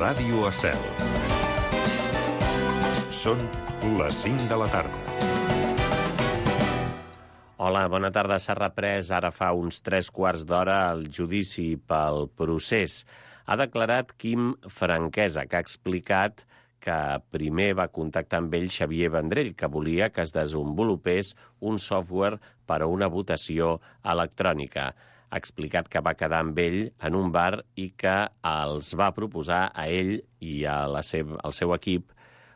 Ràdio Estel. Són les 5 de la tarda. Hola, bona tarda. S'ha reprès ara fa uns 3/4 el judici pel procés. Ha declarat Quim Franquesa, que ha explicat que primer va contactar amb ell Xavier Vendrell, que volia que es desenvolupés un software per a una votació electrònica. Ha explicat que va quedar amb ell en un bar i que els va proposar a ell i al seu equip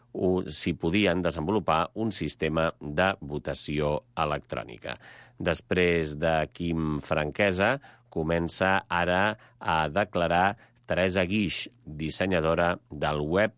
si podien desenvolupar un sistema de votació electrònica. Després de Quim Franquesa, comença ara a declarar Teresa Guix, dissenyadora del web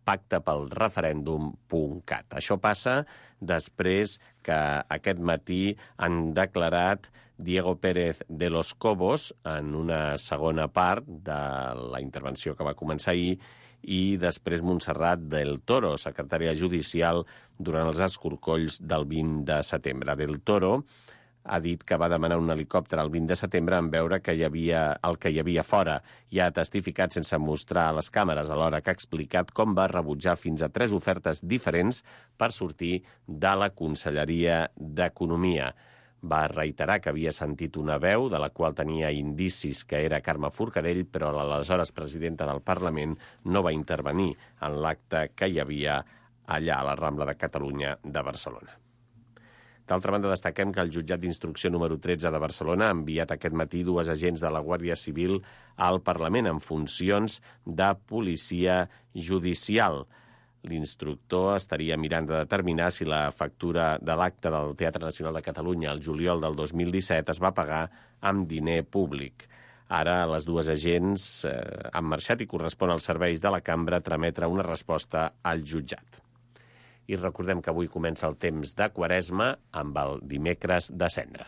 pactapelreferendum.cat. Això passa després que aquest matí han declarat Diego Pérez de los Cobos en una segona part de la intervenció que va començar ahir i després Montserrat del Toro, secretària judicial durant els escorcolls del 20 de setembre. Del Toro ha dit que va demanar un helicòpter el 20 de setembre en veure el que hi havia fora i ha testificat sense mostrar a les càmeres, alhora que ha explicat com va rebutjar fins a 3 ofertes diferents per sortir de la Conselleria d'Economia. Va reiterar que havia sentit una veu de la qual tenia indicis que era Carme Forcadell, però l'aleshores presidenta del Parlament no va intervenir en l'acte que hi havia allà a la Rambla de Catalunya de Barcelona. D'altra banda, destaquem que el jutjat d'instrucció número 13 de Barcelona ha enviat aquest matí 2 agents de la Guàrdia Civil al Parlament en funcions de policia judicial. L'instructor estaria mirant de determinar si la factura de l'acte del Teatre Nacional de Catalunya el juliol del 2017 es va pagar amb diner públic. Ara les 2 agents han marxat i correspon als serveis de la cambra trametre una resposta al jutjat. I recordem que avui comença el temps de Quaresma amb el dimecres de Cendra.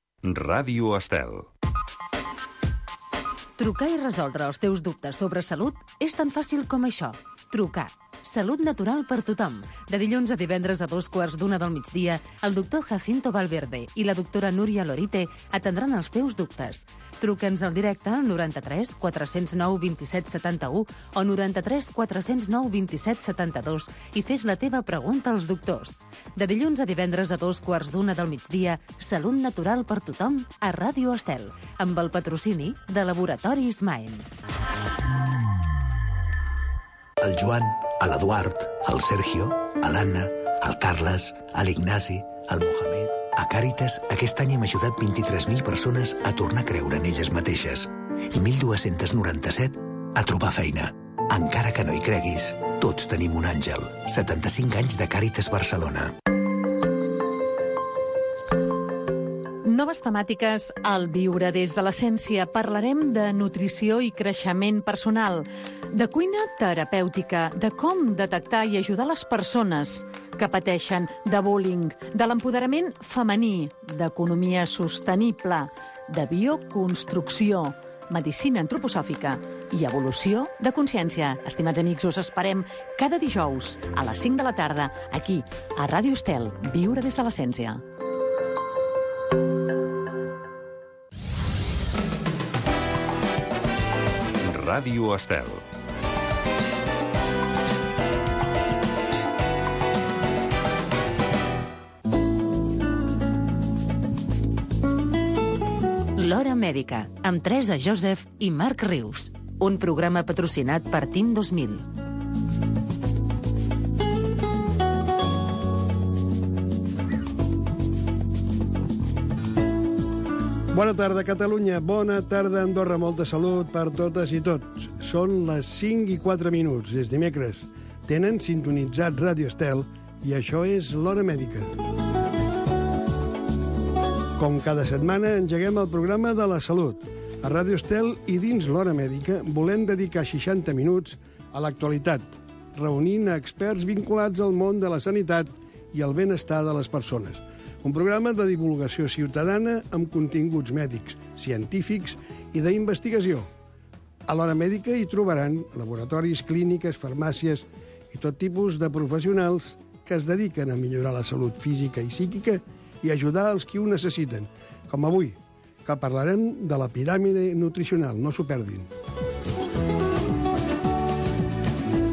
Ràdio Estel. Trucar i resoldre els teus dubtes sobre salut és tan fàcil com això. Trucar. Salut natural per tothom. De dilluns a divendres a 2:15 del migdia, el doctor Jacinto Valverde i la doctora Núria Lorite atendran els teus dubtes. Truca'ns al directe al 93 409 27 71 o 93 409 27 72 i fes la teva pregunta als doctors. De dilluns a divendres a 2:15 del migdia, Salut natural per tothom a Ràdio Estel, amb el patrocini de Laboratoris Maen. El Joan, l'Eduard, el Sergio, l'Anna, el Carles, l'Ignasi, el Mohamed... A Càritas, aquest any hem ajudat 23.000 persones a tornar a creure en elles mateixes i 1.297 a trobar feina. Encara que no hi creguis, tots tenim un àngel. 75 anys de Càritas Barcelona. Noves temàtiques al Viure des de l'Essència. Parlarem de nutrició i creixement personal, de cuina terapèutica, de com detectar i ajudar les persones que pateixen de bullying, de l'empoderament femení, d'economia sostenible, de bioconstrucció, medicina antroposòfica i evolució de consciència. Estimats amics, us esperem cada dijous a les 5 de la tarda, aquí, a Ràdio Estel, Viure des de l'Essència. Ràdio Estel. L'Hora Mèdica, amb Teresa Joseph i Marc Rius. Un programa patrocinat per Team 2000. Bona tarda, Catalunya. Bona tarda, Andorra. Molta salut per totes i tots. Són les 5:04. És dimecres. Tenen sintonitzat Ràdio Estel i això és l'Hora Mèdica. Com cada setmana, engeguem el programa de la salut. A Ràdio Estel i dins l'Hora Mèdica volem dedicar 60 minuts a l'actualitat, reunint experts vinculats al món de la sanitat i el benestar de les persones. Un programa de divulgació ciutadana amb continguts mèdics, científics i d'investigació. A l'Hora Mèdica hi trobaran laboratoris, clíniques, farmàcies i tot tipus de professionals que es dediquen a millorar la salut física i psíquica i ajudar els qui ho necessiten, com avui, que parlarem de la piràmide nutricional. No s'ho perdin.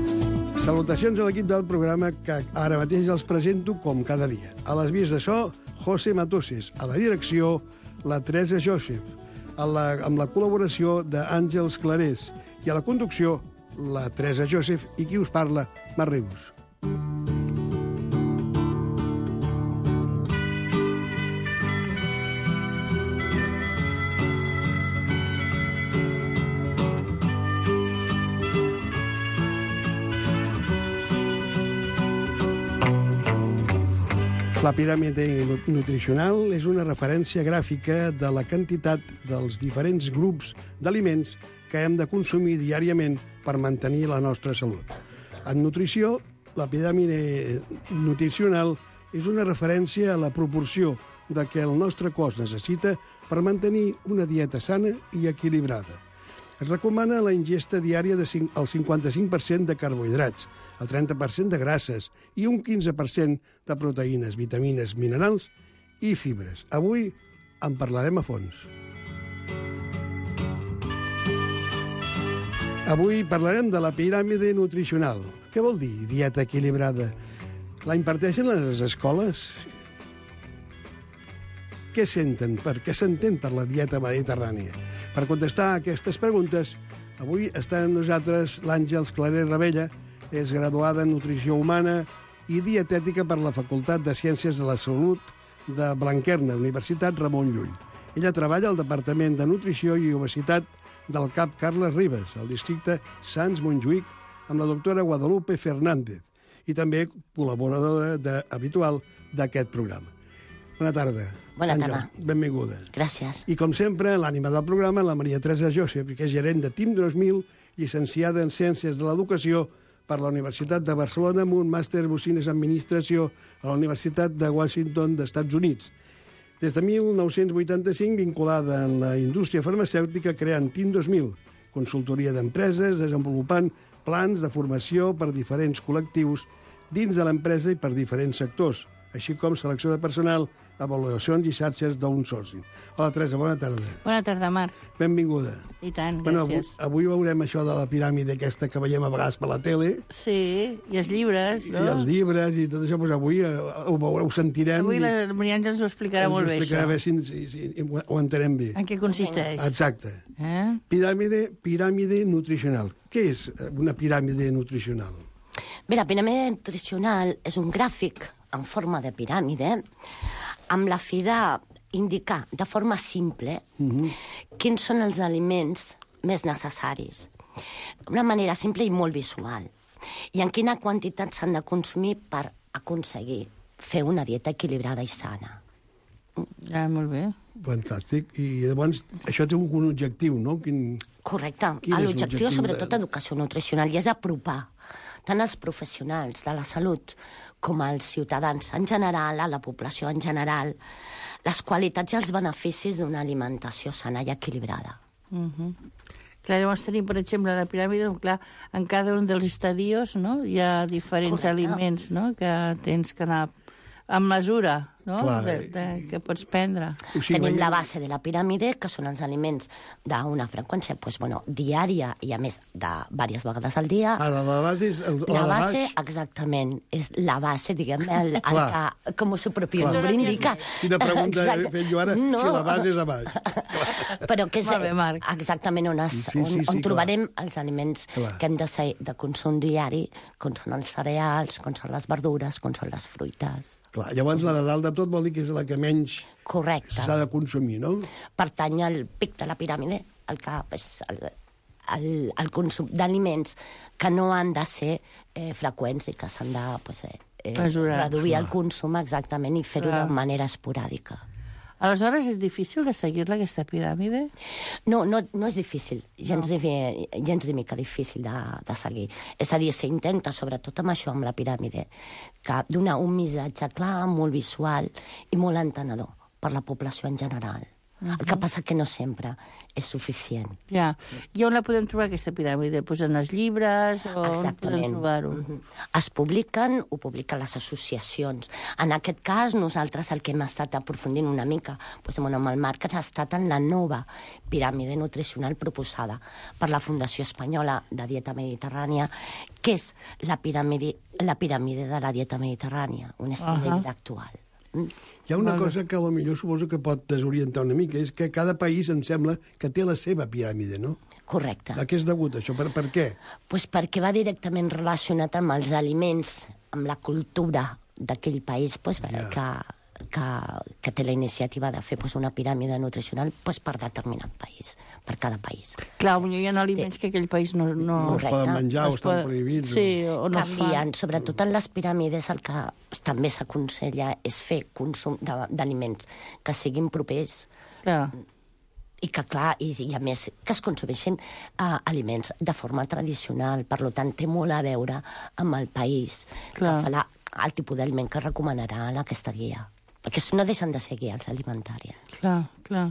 Salutacions a l'equip del programa que ara mateix els presento com cada dia. A les vies de so, José Matosis. A la direcció, la Teresa Joseph. Amb la col·laboració d'Àngels Clarés. I a la conducció, la Teresa Joseph. I qui us parla, Marc Ribus. La piràmide nutricional és una referència gràfica de la quantitat dels diferents grups d'aliments que hem de consumir diàriament per mantenir la nostra salut. En nutrició, la piràmide nutricional és una referència a la proporció de què el nostre cos necessita per mantenir una dieta sana i equilibrada. Es recomana la ingesta diària del 55% de carbohidrats, el 30% de grasses i un 15% de proteïnes, vitamines, minerals i fibres. Avui en parlarem a fons. Avui parlarem de la piràmide nutricional. Què vol dir dieta equilibrada? La imparteixen a les escoles? Què senten? Per què s'entén per la dieta mediterrània? Per contestar aquestes preguntes, avui està amb nosaltres l'Àngels Clarés Ravella, és graduada en Nutrició Humana i Dietètica per la Facultat de Ciències de la Salut de Blanquerna, Universitat Ramon Llull. Ella treballa al Departament de Nutrició i Obesitat del CAP Carles Ribes, al districte Sants-Montjuïc, amb la doctora Guadalupe Fernández, i també col·laboradora habitual d'aquest programa. Bona tarda. Bona tarda. Benvinguda. Gràcies. I com sempre, l'ànima del programa, la Maria Teresa Joseph, que és gerent de TIM 2000, llicenciada en Ciències de l'Educació per la Universitat de Barcelona amb un màster Business Administració a la Universitat de Washington d'Estats Units. Des de 1985, vinculada en la indústria farmacèutica, creant TIM 2000, consultoria d'empreses, desenvolupant plans de formació per diferents col·lectius dins de l'empresa i per diferents sectors, així com selecció de personal, avaluacions i xarxes d'outsourcing. Hola, Teresa, bona tarda. Bona tarda, Marc. Benvinguda. I tant, gràcies. Avui veurem això de la piràmide aquesta que veiem a vegades per la tele. Sí, i els llibres, no? I els llibres i tot això, doncs avui ho sentirem. Avui la Maria Àngels ens ho explicarà molt bé, això. Ens ho explicarà bé si ho entenem bé. En què consisteix? Exacte. Piràmide nutricional. Què és una piràmide nutricional? Bé, la piràmide nutricional és un gràfic en forma de piràmide amb la fi d'indicar de forma simple quins són els aliments més necessaris. D'una manera simple i molt visual. I en quina quantitat s'han de consumir per aconseguir fer una dieta equilibrada i sana. Molt bé. Fantàstic. I llavors això té un objectiu, no? Correcte. L'objectiu és sobretot educació nutricional i és apropar tant als professionals de la salut com als ciutadans en general, a la població en general, les qualitats i els beneficis d'una alimentació sana i equilibrada. Clar, llavors tenim, per exemple, la piràmide, clar, en cada un dels estadios, no? Hi ha diferents aliments, no?, que tens que anar amb mesura, no?, que pots prendre. Tenim la base de la piràmide, que són els aliments d'una freqüència diària i, a més, de diverses vegades al dia. La base és la base, exactament, és la base, diguem-ne, com el seu propi nombre indica. Quina pregunta he fet jo ara, si la base és a baix. Però que és exactament on trobarem els aliments que hem de consum diari, com són els cereals, com són les verdures, com són les fruites. Clar, llavors la de dalt de tot vol dir que és la que menys s'ha de consumir, no? Pertany al pic de la piràmide, el consum d'aliments que no han de ser freqüents i que s'han de reduir el consum exactament i fer-ho de manera esporàdica. Aleshores, és difícil de seguir-la, aquesta piràmide? No és difícil, gens ni mica difícil de seguir. És a dir, s'intenta, sobretot amb això, amb la piràmide, que donar un missatge clar, molt visual i molt entenedor per la població en general. El que passa que no sempre és suficient. Ja. I on la podem trobar, aquesta piràmide? Pues en els llibres? O on podem trobar-ho? Es ho publiquen les associacions. En aquest cas, nosaltres el que hem estat aprofundint una mica amb el Marc ha estat en la nova piràmide nutricional proposada per la Fundació Espanyola de Dieta Mediterrània, que és la piràmide de la dieta mediterrània, un estil de vida actual. Hi ha una cosa que potser suposo que pot desorientar una mica, és que cada país em sembla que té la seva piràmide, no? Correcte. A què és degut això? Per què? Pues perquè va directament relacionat amb els aliments, amb la cultura d'aquell país, que té la iniciativa de fer una piràmide nutricional per determinat país, per cada país. Clar, hi ha aliments que aquell país no es poden menjar o estan prohibits. Sí, o no canvien. Sobretot en les piràmides el que també s'aconsella és fer consum d'aliments que siguin propers. Clar. I que, clar, i a més, que es consumeixin aliments de forma tradicional. Per tant, té molt a veure amb el país, que farà el tipus d'aliment que recomanarà en aquesta guia. Perquè no deixen de ser guies alimentàries. Clar.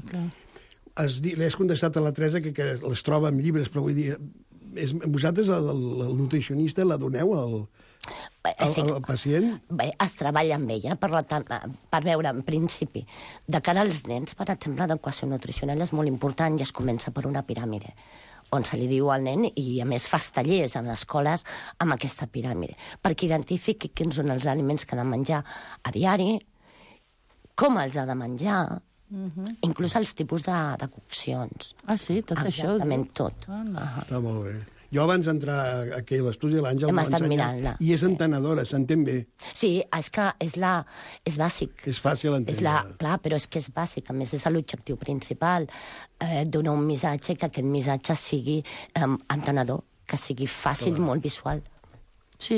Li has contestat a la Teresa que les troba en llibres, però vull dir, vosaltres, el nutricionista, la doneu al pacient? Bé, es treballa amb ella per veure, en principi, de cara als nens, per exemple, l'adequació nutricional és molt important i es comença per una piràmide on se li diu al nen, i a més fas tallers en escoles amb aquesta piràmide, perquè identifiqui quins són els aliments que ha de menjar a diari, com els ha de menjar, inclús els tipus de coccions. Ah, sí? Tot això? Exactament tot. Està molt bé. Jo abans d'entrar aquí a l'estudi, l'Àngel hem m'ha estat ensenyat, mirant-la. I és entenedora, s'entén bé. Sí, és que és bàsic. És fàcil entendre. Clar, però és que és bàsic. A més, és l'objectiu principal, donar un missatge, que aquest missatge sigui entenedor, que sigui fàcil, molt visual. Sí.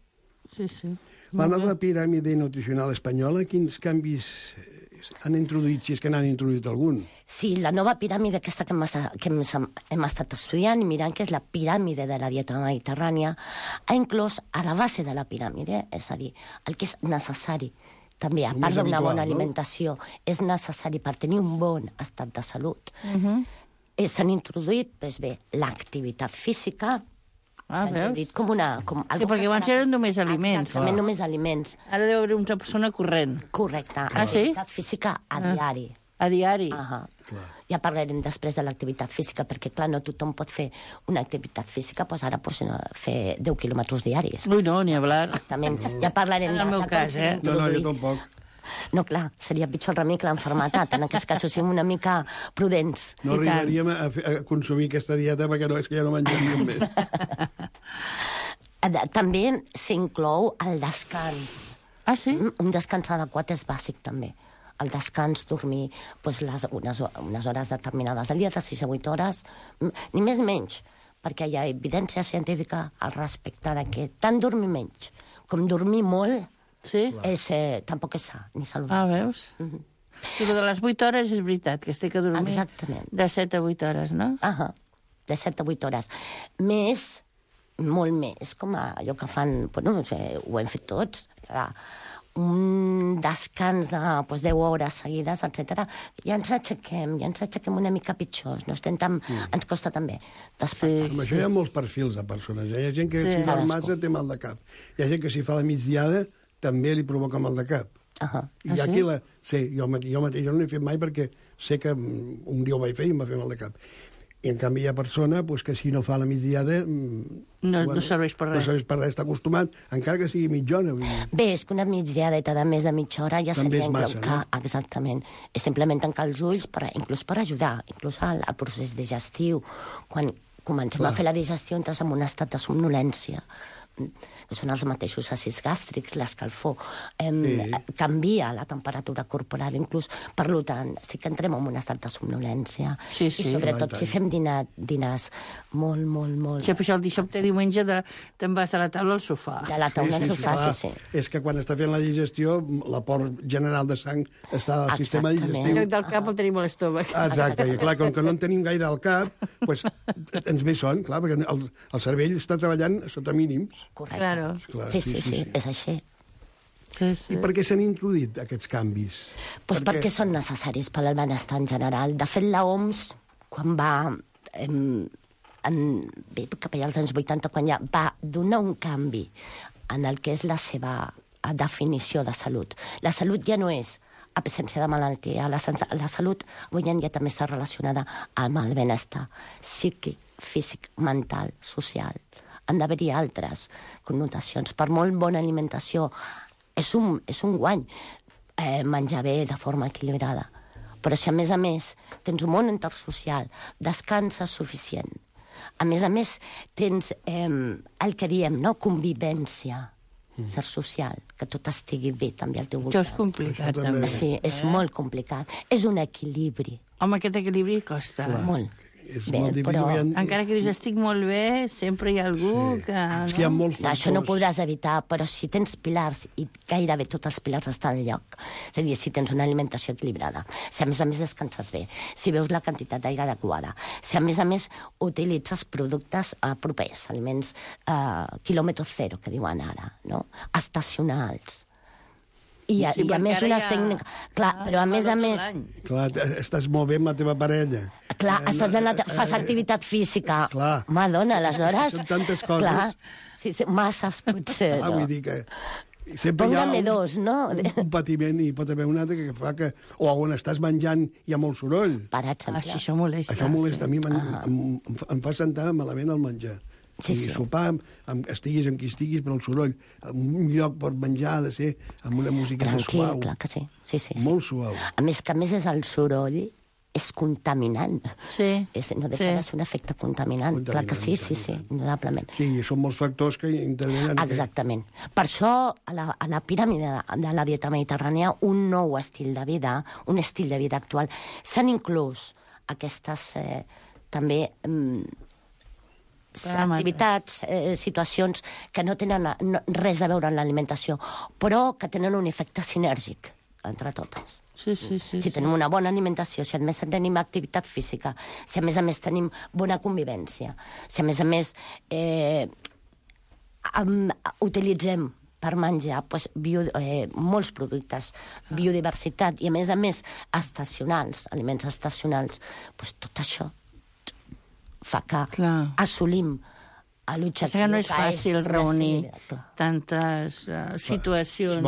La nova piràmide nutricional espanyola, quins canvis han introduït, si és que n'han introduït algun? Sí, la nova piràmide aquesta que hem estat estudiant i mirant, que és la piràmide de la dieta mediterrània, ha inclòs a la base de la piràmide, és a dir, el que és necessari, també, a part d'una bona alimentació, és necessari per tenir un bon estat de salut. S'han introduït, l'activitat física, veus? Sí, perquè abans eren només aliments. Exactament, només aliments. Ara deu haver una persona corrent. Correcte. Ah, sí? Activitat física a diari. A diari? Ja parlarem després de l'activitat física, perquè, clar, no tothom pot fer una activitat física, doncs ara pot fer 10 quilòmetres diaris. Ui, no, ni hablar. Exactament. Ja parlarem en el meu cas, No, jo tampoc. No, clar, seria pitjor el remei que l'enfermetat. En aquest cas, siguem una mica prudents. No arribaríem a consumir aquesta dieta perquè és que ja no menjaríem més. També s'inclou el descans. Ah, sí? Un descans adequat és bàsic, també. El descans, dormir unes hores determinades al dia, de 6 a 8 hores, ni més ni menys, perquè hi ha evidència científica al respecte de que tant dormir menys com dormir molt tampoc és sa ni saludable. Ah, veus? Si de les 8 hores és veritat, que es té que dormir de 7 a 8 hores, no? De 7 a 8 hores. Més, molt més, com allò que fan, ho hem fet tots, un descans de 10 hores seguides, etc. Ja ens aixequem una mica pitjors, ens costa també despertar. Amb això hi ha molts perfils de persones. Hi ha gent que si dorm massa té mal de cap. Hi ha gent que si fa la migdiada també li provoca mal de cap. I aquí jo mateix no l'he fet mai perquè sé que un dia ho vaig fer i em va fer mal de cap. I, en canvi, hi ha persona que si no fa la migdiada... No serveix per res. No serveix per res, està acostumat, encara que sigui mitja hora. Bé, és que una migdiadeta de més de mitja hora ja també seria... és massa, no? Exactament. És simplement tancar els ulls, inclús per ajudar, inclús al procés digestiu. Quan comencem a fer la digestió entres en un estat de somnolència, que són els mateixos àcids gàstrics, l'escalfor, canvia la temperatura corporal, inclús, per tant, sí que entrem en un estat de somnolència. I sobretot si fem dinars molt... Sí, per això el dissabte diumenge te'n vas de la taula al sofà. De la taula al sofà, sí. És que quan està fent la digestió, l'aport general de sang està al sistema digestiu. En lloc del cap el tenim a l'estómac. Exacte, i clar, com que no en tenim gaire al cap, ens ve son, clar, perquè el cervell està treballant sota mínims. Correcte. Sí, és així. Sí, sí. I per què s'han introduït aquests canvis? Pues perquè són necessaris per al benestar en general. De fet, la OMS, quan va... cap allà als anys 80, quan ja va donar un canvi en el que és la seva definició de salut. La salut ja no és absència de malaltia. La salut avui en dia també està relacionada amb el benestar psíquic, físic, mental, social. Han d'haver-hi altres connotacions. Per molt bona alimentació, és un guany menjar bé de forma equilibrada. Però si a més tens un bon entorn social, descanses suficient, a més tens el que diem, no? Convivència social, que tot estigui bé també al teu voltant. Això és complicat, també. Sí, és molt complicat. És un equilibri. Home, aquest equilibri costa. Molt. És bé, molt difícil. però... Encara que dius estic molt bé, sempre hi ha algú que... No? Hi ha molts No, això no ho podràs evitar, però si tens pilars, i gairebé tots els pilars estan al lloc, és a dir, si tens una alimentació equilibrada, si a més descanses bé, si veus la quantitat d'aigua adequada, si a més utilitzes productes propers, aliments quilòmetre zero, que diuen ara, no? Estacionals. I a més unes tècniques... Clar, però a més... Clar, estàs molt bé amb la teva parella. Clar, fas activitat física. Clar. Madonna, aleshores... Són tantes coses. Clar, sí, masses, potser. Vull dir que sempre Póngame dos, no? Un patiment i pot haver un altre que fa que... O on estàs menjant hi ha molt soroll. Per exemple. Això molesta. Això molesta. A mi em fa sentar malament el menjar. Sí, sí. Sopar, estiguis amb qui estiguis, però el soroll, un lloc per menjar ha de ser amb una música suau. Clar que sí. Sí. Molt suau. A més és el soroll, és contaminant. Sí. No deixa de ser un efecte contaminant. Clar que sí, indudablement. Sí, són molts factors que intervenen. Exactament. Per això, a la piràmide de la dieta mediterrània, un nou estil de vida, un estil de vida actual, s'han inclús aquestes també... activitats, situacions que no tenen res a veure amb l'alimentació, però que tenen un efecte sinèrgic entre totes. Sí. Si tenim una bona alimentació, si a més tenim activitat física, si a més tenim bona convivència, si a més utilitzem per menjar molts productes, biodiversitat i a més estacionals, aliments estacionals, tot això fa que assolim l'objectiu. Que no és fàcil reunir tantes situacions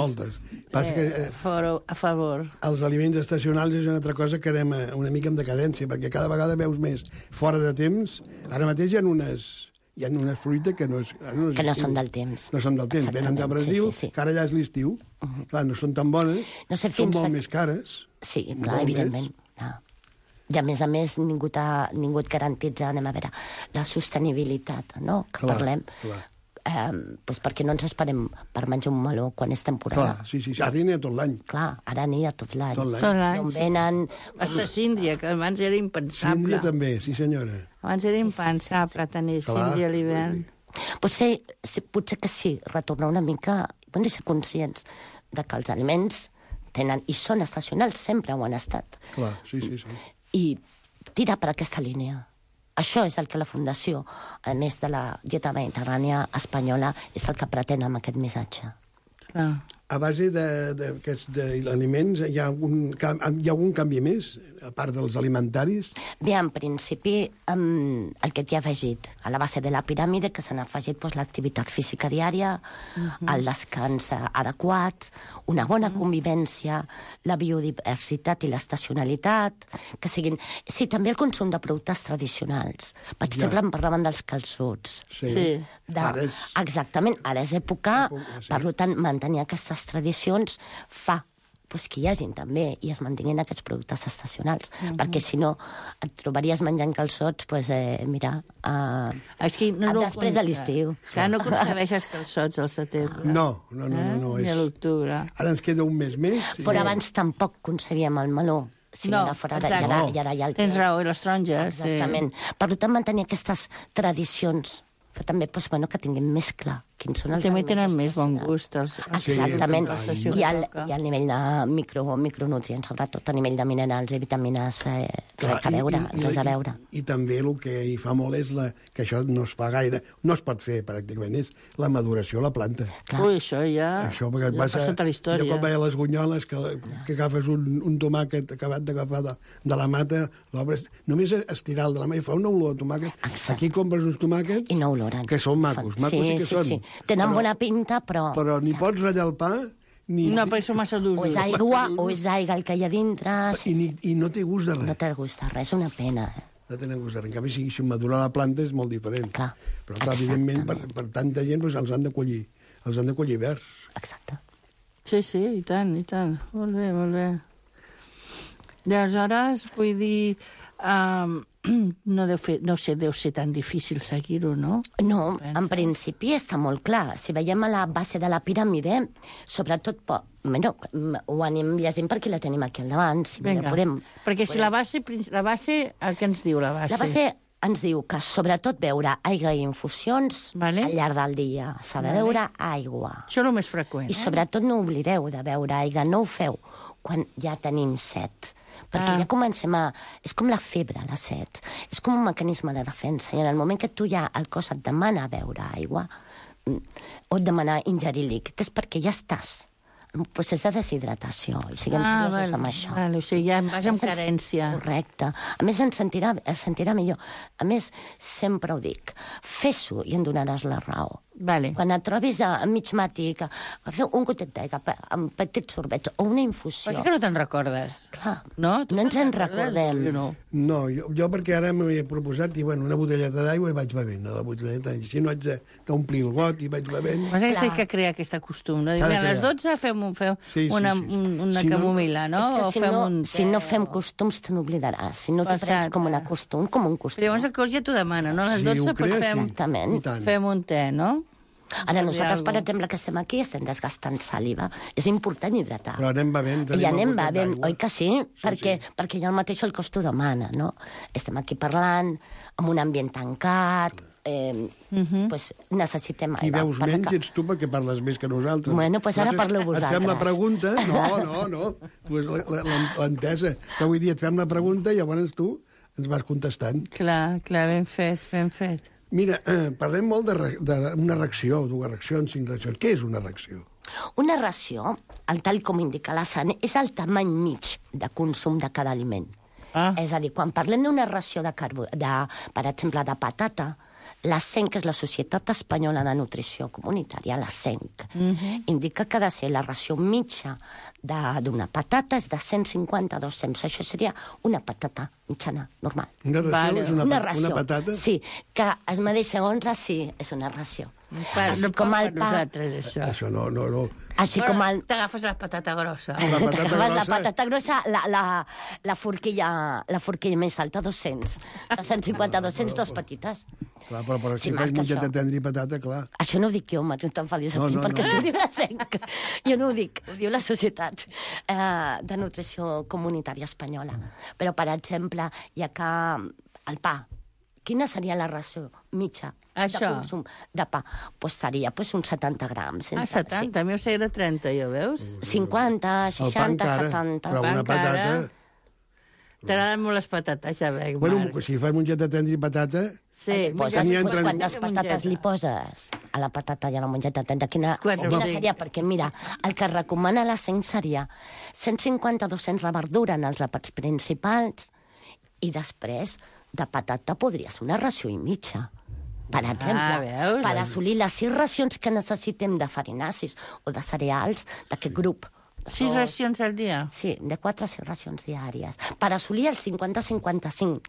a favor. Els aliments estacionals és una altra cosa que anem una mica en decadència, perquè cada vegada veus més fora de temps. Ara mateix hi ha unes fruites que no són del temps. No són del temps. Venen de Brasil, que ara ja és l'estiu. Clar, no són tan bones, són molt més cares. Sí, clar, evidentment. I a més ningú et garantitza, anem a veure, la sostenibilitat, no?, que parlem. Perquè no ens esperem per menjar un meló quan és temporada. Clar, sí, ara n'hi ha tot l'any. Clar, ara n'hi ha tot l'any. Tot l'any, sí. Venen... Hasta síndria, que abans era impensable. Síndria també, sí senyora. Abans era impensable tenir síndria a l'hivern. Potser que sí, retornar una mica, i ser conscients de que els aliments tenen, i són estacionals, sempre ho han estat. Clar, sí. I tirar per aquesta línia. Això és el que la Fundació, a més de la dieta mediterrània espanyola, és el que pretén amb aquest missatge. A base d'aquests aliments, hi ha algun canvi més, a part dels alimentaris? Bé, en principi, el que t'hi ha afegit, a la base de la piràmide, que s'han afegit l'activitat física diària, el descans adequat, una bona convivència, la biodiversitat i l'estacionalitat, que siguin... Sí, també el consum de productes tradicionals. Per exemple, em parlaven dels calçots. Sí. Exactament, ara és època, per tant, mantenir aquestes tradicions fa que hi hagin també i es mantinguin aquests productes estacionals, perquè si no et trobaries menjant calçots, després de l'estiu. Clar, no concebeixes calçots al setembre. No. Ni a l'octubre. Ara ens queda un mes més. Però abans tampoc concebíem el meló. Tens raó, i les taronges. Exactament. Per tant, mantenir aquestes tradicions però també doncs, bueno, que tinguem més clar quins són els També aliments tenen més bon estacionals. gust. Exactament. Sí, I al nivell de micronutrients, sobretot a nivell de minerals i vitamines, res a veure. I també el que hi fa molt és que això no es fa gaire, no es pot fer pràcticament, és la maduració a la planta. Clar. Ui, això ja Perquè ha passat a la història. Jo quan veia les gunyoles que agafes un tomàquet acabat d'agafar de la mata, l'obres, només estirar el de la mà i fa una olor de tomàquet. Exacte. Aquí compres uns tomàquets I no oloren. que són macos, sí que són. Sí. Tenen bona pinta, però... Però ni pots ratllar el pa, ni... No, perquè són massa durs. O és aigua o és aigua el que hi ha dintre. I no té gust de res. No té gust de res, és una pena. No tenen gust de res. En canvi, si madura la planta és molt diferent. Clar. Però, clar, evidentment, per tanta gent doncs, els han de collir verds. Exacte. Sí, i tant. Molt bé. I aleshores, vull dir... no sé, deu ser tan difícil seguir-ho, no? No, en principi està molt clar. Si veiem a la base de la piràmide, sobretot, bueno, ho anem llegint perquè la tenim aquí al davant. Si Vinga, podem, perquè si la base, què ens diu la base? La base ens diu que sobretot beure aigua i infusions al llarg del dia. S'ha de beure aigua. Això és el més freqüent. I sobretot no oblideu de beure aigua. No ho feu quan ja tenim set. Perquè ja comencem a... És com la febre, la set. És com un mecanisme de defensa. I en el moment que tu ja el cos et demana beure aigua o et demana ingerir líquid, és perquè ja estàs en procés de deshidratació. I siguem seriosos amb això. O sigui, ja vas amb carència. Correcte. A més, es sentirà millor. A més, sempre ho dic, fes-ho i en donaràs la raó. Quan et trobis a mig matí, que feu un gotet d'aigua amb petits sorbets o una infusió... Però sí que no te'n recordes. Clar, no ens en recordem. No, jo perquè ara m'he proposat i, bueno, una botelleta d'aigua i vaig bevent a la botelleta. Si no haig d'omplir el got i vaig bevent... Però és que crear aquest costum, no? A les 12 fem una camomila, no? És que si no fem costums te n'oblidaràs. Si no t'ho prens com un costum, com un costum. Però llavors el cos ja t'ho demana, no? A les 12 fem un te, no? Ara, nosaltres, per exemple, que estem aquí, estem desgastant saliva. És important hidratar. Però anem bevent. I anem bevent, oi que sí? Perquè ja el mateix el cos t'ho demana, no? Estem aquí parlant, en un ambient tancat, pues necessitem aigua. Qui veus menys ets tu perquè parles més que nosaltres. Bueno, pues ara parleu vosaltres. Et fem la pregunta... No. Pues l'entesa. Que vull dir, et fem la pregunta i llavors tu ens vas contestant. Clar, ben fet. Mira, parlem molt d'una reacció, dues reaccions, 5 reaccions. Què és una reacció? Una ració, tal com indica la SAN, és el tamany mig de consum de cada aliment. És a dir, quan parlem d'una ració per exemple, de patata, la SENC, és la Societat Espanyola de Nutrició Comunitària, la SENC, indica que ha de ser la ració mitja d'una patata és de 150 a 200. Això seria una patata mitjana, normal. Una ració és una patata? Sí, que es medeix segons la és una ració. No com el pa. Això no. Així com el... T'agafes la patata grossa. La patata grossa, la forquilla més alta, 200. De 150 a 200, dos petites. Clar, però si fas mongeta tendra i patata, clar. Això no ho dic jo, no t'enfadis amb mi, perquè això ho diu la SENC. Jo no ho dic, ho diu la Societat de Nutrició Comunitària Espanyola. Però, per exemple, hi ha que el pa, quina seria la ració mitja de consum de pa? Pues seria uns 70 grams. 70? A mi em era 30, ja veus? 50, 60, 70... Però una patata... T'agraden molt les patates, ja veig, Marc. Bueno, si fas mongeta tendra i patata... Sí, quantes patates li poses a la patata i a la mongeta tendra? Quina seria? Perquè, mira, el que recomana la SENC seria 150-200 de verdura en els àpats principals i després de patata podria ser una ració i mitja. Per exemple, per assolir les 6 racions que necessitem de farinacis o de cereals d'aquest grup. 6 racions al dia? Sí, de 4 a 6 racions diàries. Per assolir el 50-55%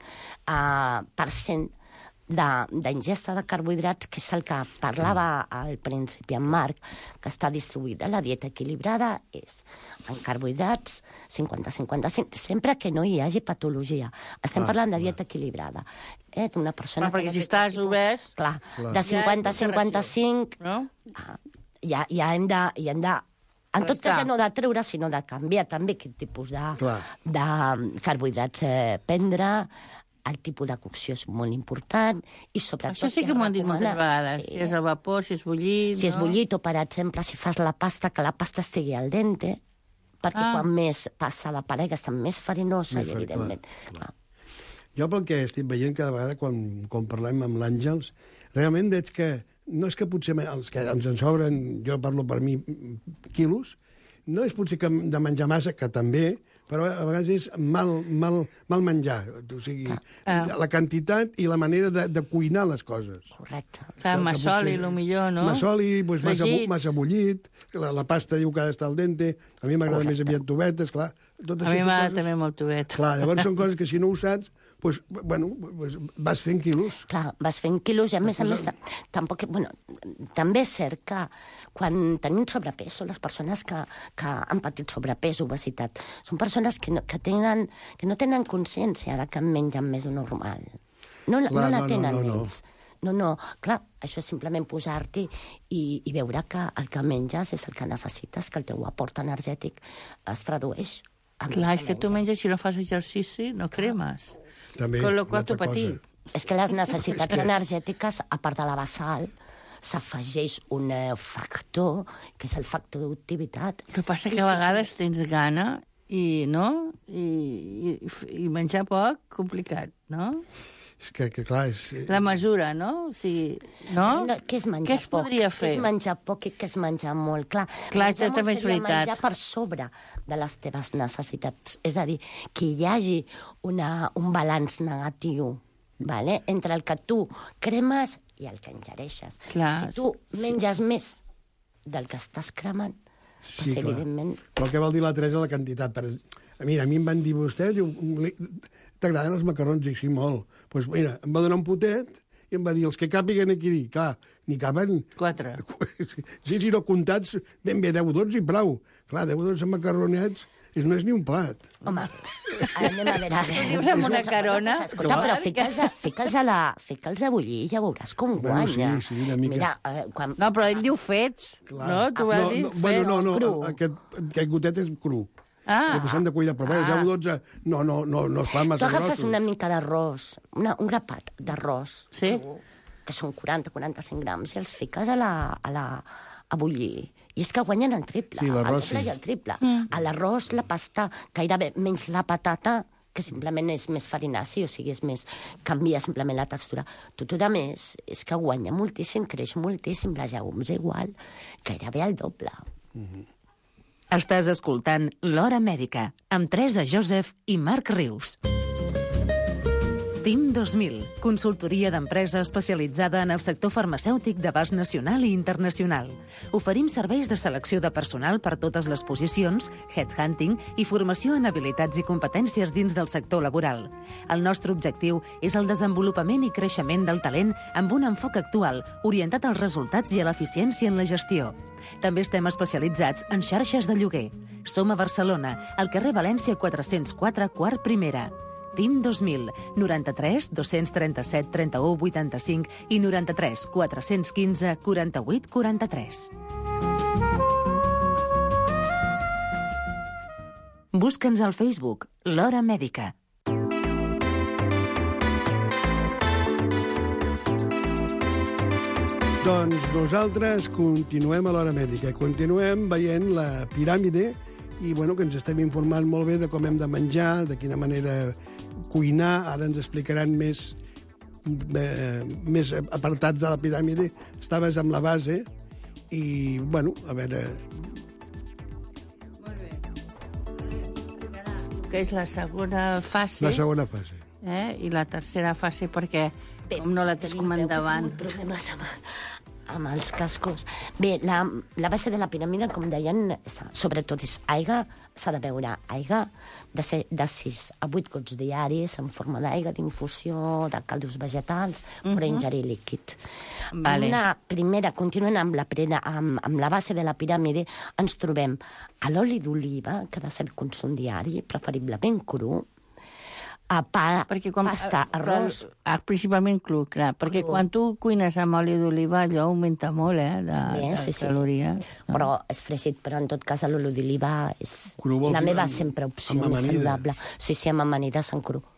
d'ingesta de carbohidrats, que és el que parlava al principi en Marc, que està distribuïda. La dieta equilibrada és en carbohidrats 50-55, sempre que no hi hagi patologia. Estem parlant de dieta equilibrada. D'una persona... Perquè si estàs obès... Clar, de 50-55... Ja hem de... En tot cas, ja no de treure, sinó de canviar també quin tipus de carbohidrats prendre el tipus de cocció és molt important i sobretot... Això sí que m'ho han dit moltes vegades, si és al vapor, si és bullit... Si és bullit o, per exemple, si fas la pasta, que la pasta estigui al dente, perquè quan més passa la parega està més farinosa i, evidentment... Clar. Jo, pel que estic veient cada vegada quan parlem amb l'Àngels, realment veig que no és que potser els que ens en sobren, jo parlo per mi, quilos, no és potser que de menjar massa, que també, però a vegades és mal menjar. O sigui, la quantitat i la manera de cuinar les coses. Correcte. Clar, massoli, el millor, no? Massoli, doncs, massa bullit, la pasta diu que ha d'estar al dente, a mi m'agrada més aviat tubetes, clar. A mi m'agrada també molt tubet. Clar, llavors són coses que si no ho saps, doncs, bueno, vas fent quilos. Clar, vas fent quilos i a més, tampoc... Bueno, també és cert que quan tenim sobrepès són les persones que han patit sobrepès, obesitat. Són persones que no tenen consciència de que mengen més del normal. No la tenen ells. No, clar, això és simplement posar-t'hi i veure que el que menges és el que necessites, que el teu aport energètic es tradueix. Clar, és que tu menges i no fas exercici, no cremes. També, con lo qual tu patir. És que les necessitats energètiques, a part de la basal, s'afegeix un factor, que és el factor d'activitat. El que passa que a vegades tens gana i menjar poc, complicat, no? És que clar, és... La mesura, no? O sigui, no? Què és menjar poc? Què es podria fer? Què és menjar poc i què és menjar molt? Clar, això també és veritat. Menjar per sobre de les teves necessitats. És a dir, que hi hagi un balanç negatiu, vale? Entre el que tu cremes i el que ingereixes. Clar. Si tu menges més del que estàs cremant, doncs, evidentment... Però què vol dir la Teresa, la quantitat? Mira, a mi em van dir vostè, t'agraden els macarrons? I sí, molt. Doncs mira, em va donar un potet i em va dir, els que càpiguen aquí, clar, n'hi caben... 4. Sí, no comptats, ben bé, 10 o 12 i prou. Clar, 10 o 12 macarronets no és ni un plat. Home, anem a veure... Dius amb una carona... Escolta, però fica'ls a bullir i ja veuràs com guanya. Sí, una mica. Mira, No, però ell diu fets, no? Tu vas dir fets. No, aquest gotet és cru. Perquè s'han de cuidar, però 10 o 12 no es fan massa grossos. Tu agafes una mica d'arròs, un grapat d'arròs, que són 40-45 grams, i els fiques a bullir. I és que guanyen el triple, i el triple. A l'arròs, la pasta, gairebé menys la patata, que simplement és més farinaci, o sigui, canvia simplement la textura. Tot a més, és que guanya moltíssim, creix moltíssim, la llegums igual, gairebé el doble. Estàs escoltant L'Hora Mèdica, amb Teresa Joseph i Marc Rius. TIM 2000, consultoria d'empresa especialitzada en el sector farmacèutic d'abast nacional i internacional. Oferim serveis de selecció de personal per totes les posicions, headhunting i formació en habilitats i competències dins del sector laboral. El nostre objectiu és el desenvolupament i creixement del talent amb un enfoc actual, orientat als resultats i a l'eficiència en la gestió. També estem especialitzats en xarxes de lloguer. Som a Barcelona, al carrer València 404, quart primera. TIM 2000, 93 237 31 85 i 93 415 48 43. Busca'ns al Facebook, L'Hora Mèdica. Doncs nosaltres continuem a l'Hora Mèdica. Continuem veient la piràmide i que ens estem informant molt bé de com hem de menjar, de quina manera cuinar. Ara ens explicaran més apartats de la piràmide. Estaves amb la base i, a veure... Molt bé. Que és la segona fase. La segona fase. I la tercera fase, perquè com no la tenim endavant... Problemes amb els cascos. Bé, la base de la piràmide, com deien, sobretot és aigua, s'ha de beure aigua, de 6 a 8 gots diaris, en forma d'aigua, d'infusió, de caldos vegetals, però ingerir líquid. Vale. Continuant amb la base de la piràmide, ens trobem a l'oli d'oliva, que ha de ser consum diari, preferiblement cru, pasta, arròs... Principalment cru, clar, perquè quan tu cuines amb oli d'oliva allò augmenta molt, de calories. Sí. Però és fregit, però en tot cas l'oli d'oliva és la meva sempre opció més saludable. Sí, amb amanides en cru.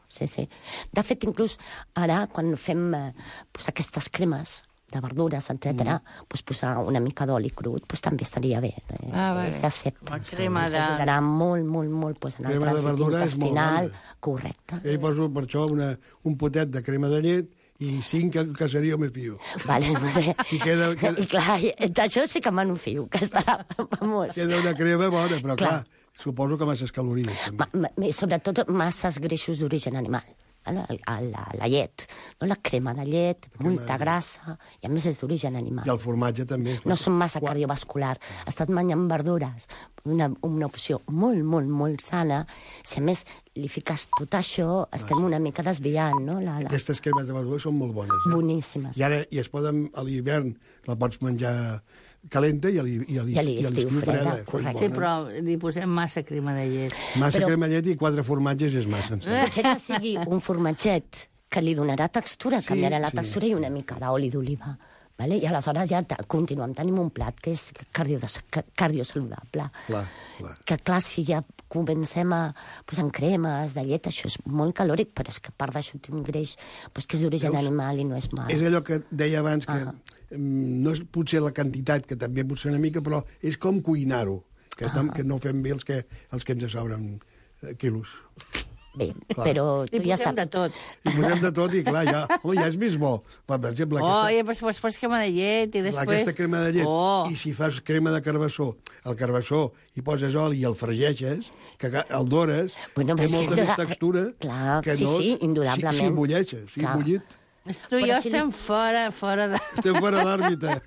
sí. De fet, inclús ara, quan fem aquestes cremes de verdures, etc., posar una mica d'oli crud també estaria bé. S'accepta. La crema de... S'ajudarà molt en el trànsit intestinal. Correcte. Sí, poso per això un potet de crema de llet i 5 caseria o me fio. Vale, no sé. I clar, d'això sí que me'n fio, que estarà, vamos. Queda una crema bona, però clar, suposo que masses calories. Sobretot masses greixos d'origen animal. La llet, la crema de llet, molta grassa, i a més és d'origen animal. I el formatge també. No són massa cardiovascular. Estat menjant verdures, una opció molt sana. Si a més li fiques tot això, estem una mica desviant, no? Aquestes cremes de verdures són molt bones. Boníssimes. I es poden, a l'hivern, la pots menjar calenta i a l'estiu freda. Sí, però li posem massa crema de llet. Massa crema de llet i 4 formatges és massa. Potser que sigui un formatget que li donarà textura, canviarà la textura i una mica d'oli d'oliva. I aleshores ja continuem, tenim un plat que és cardiosaludable. Que clar, si ja comencem a posar cremes de llet, això és molt calòric, però és que a part d'això té un greix que és d'origen animal i no és mal. És allò que deia abans, que no és potser la quantitat, que també pot ser una mica, però és com cuinar-ho, que no fem bé els que ens sobren quilos. Bé, però tu ja saps. De tot. I posem de tot i, clar, ja és més bo. Per exemple, i després crema de llet i després... Aquesta crema de llet. I si fas crema de carbassó, el carbassó, hi poses oli i el fregeixes, que el dores, té molta més textura que no... Sí, indudablement. Si bulleixes, bullit. Tu i jo estem fora de... Estem fora d'òrbita.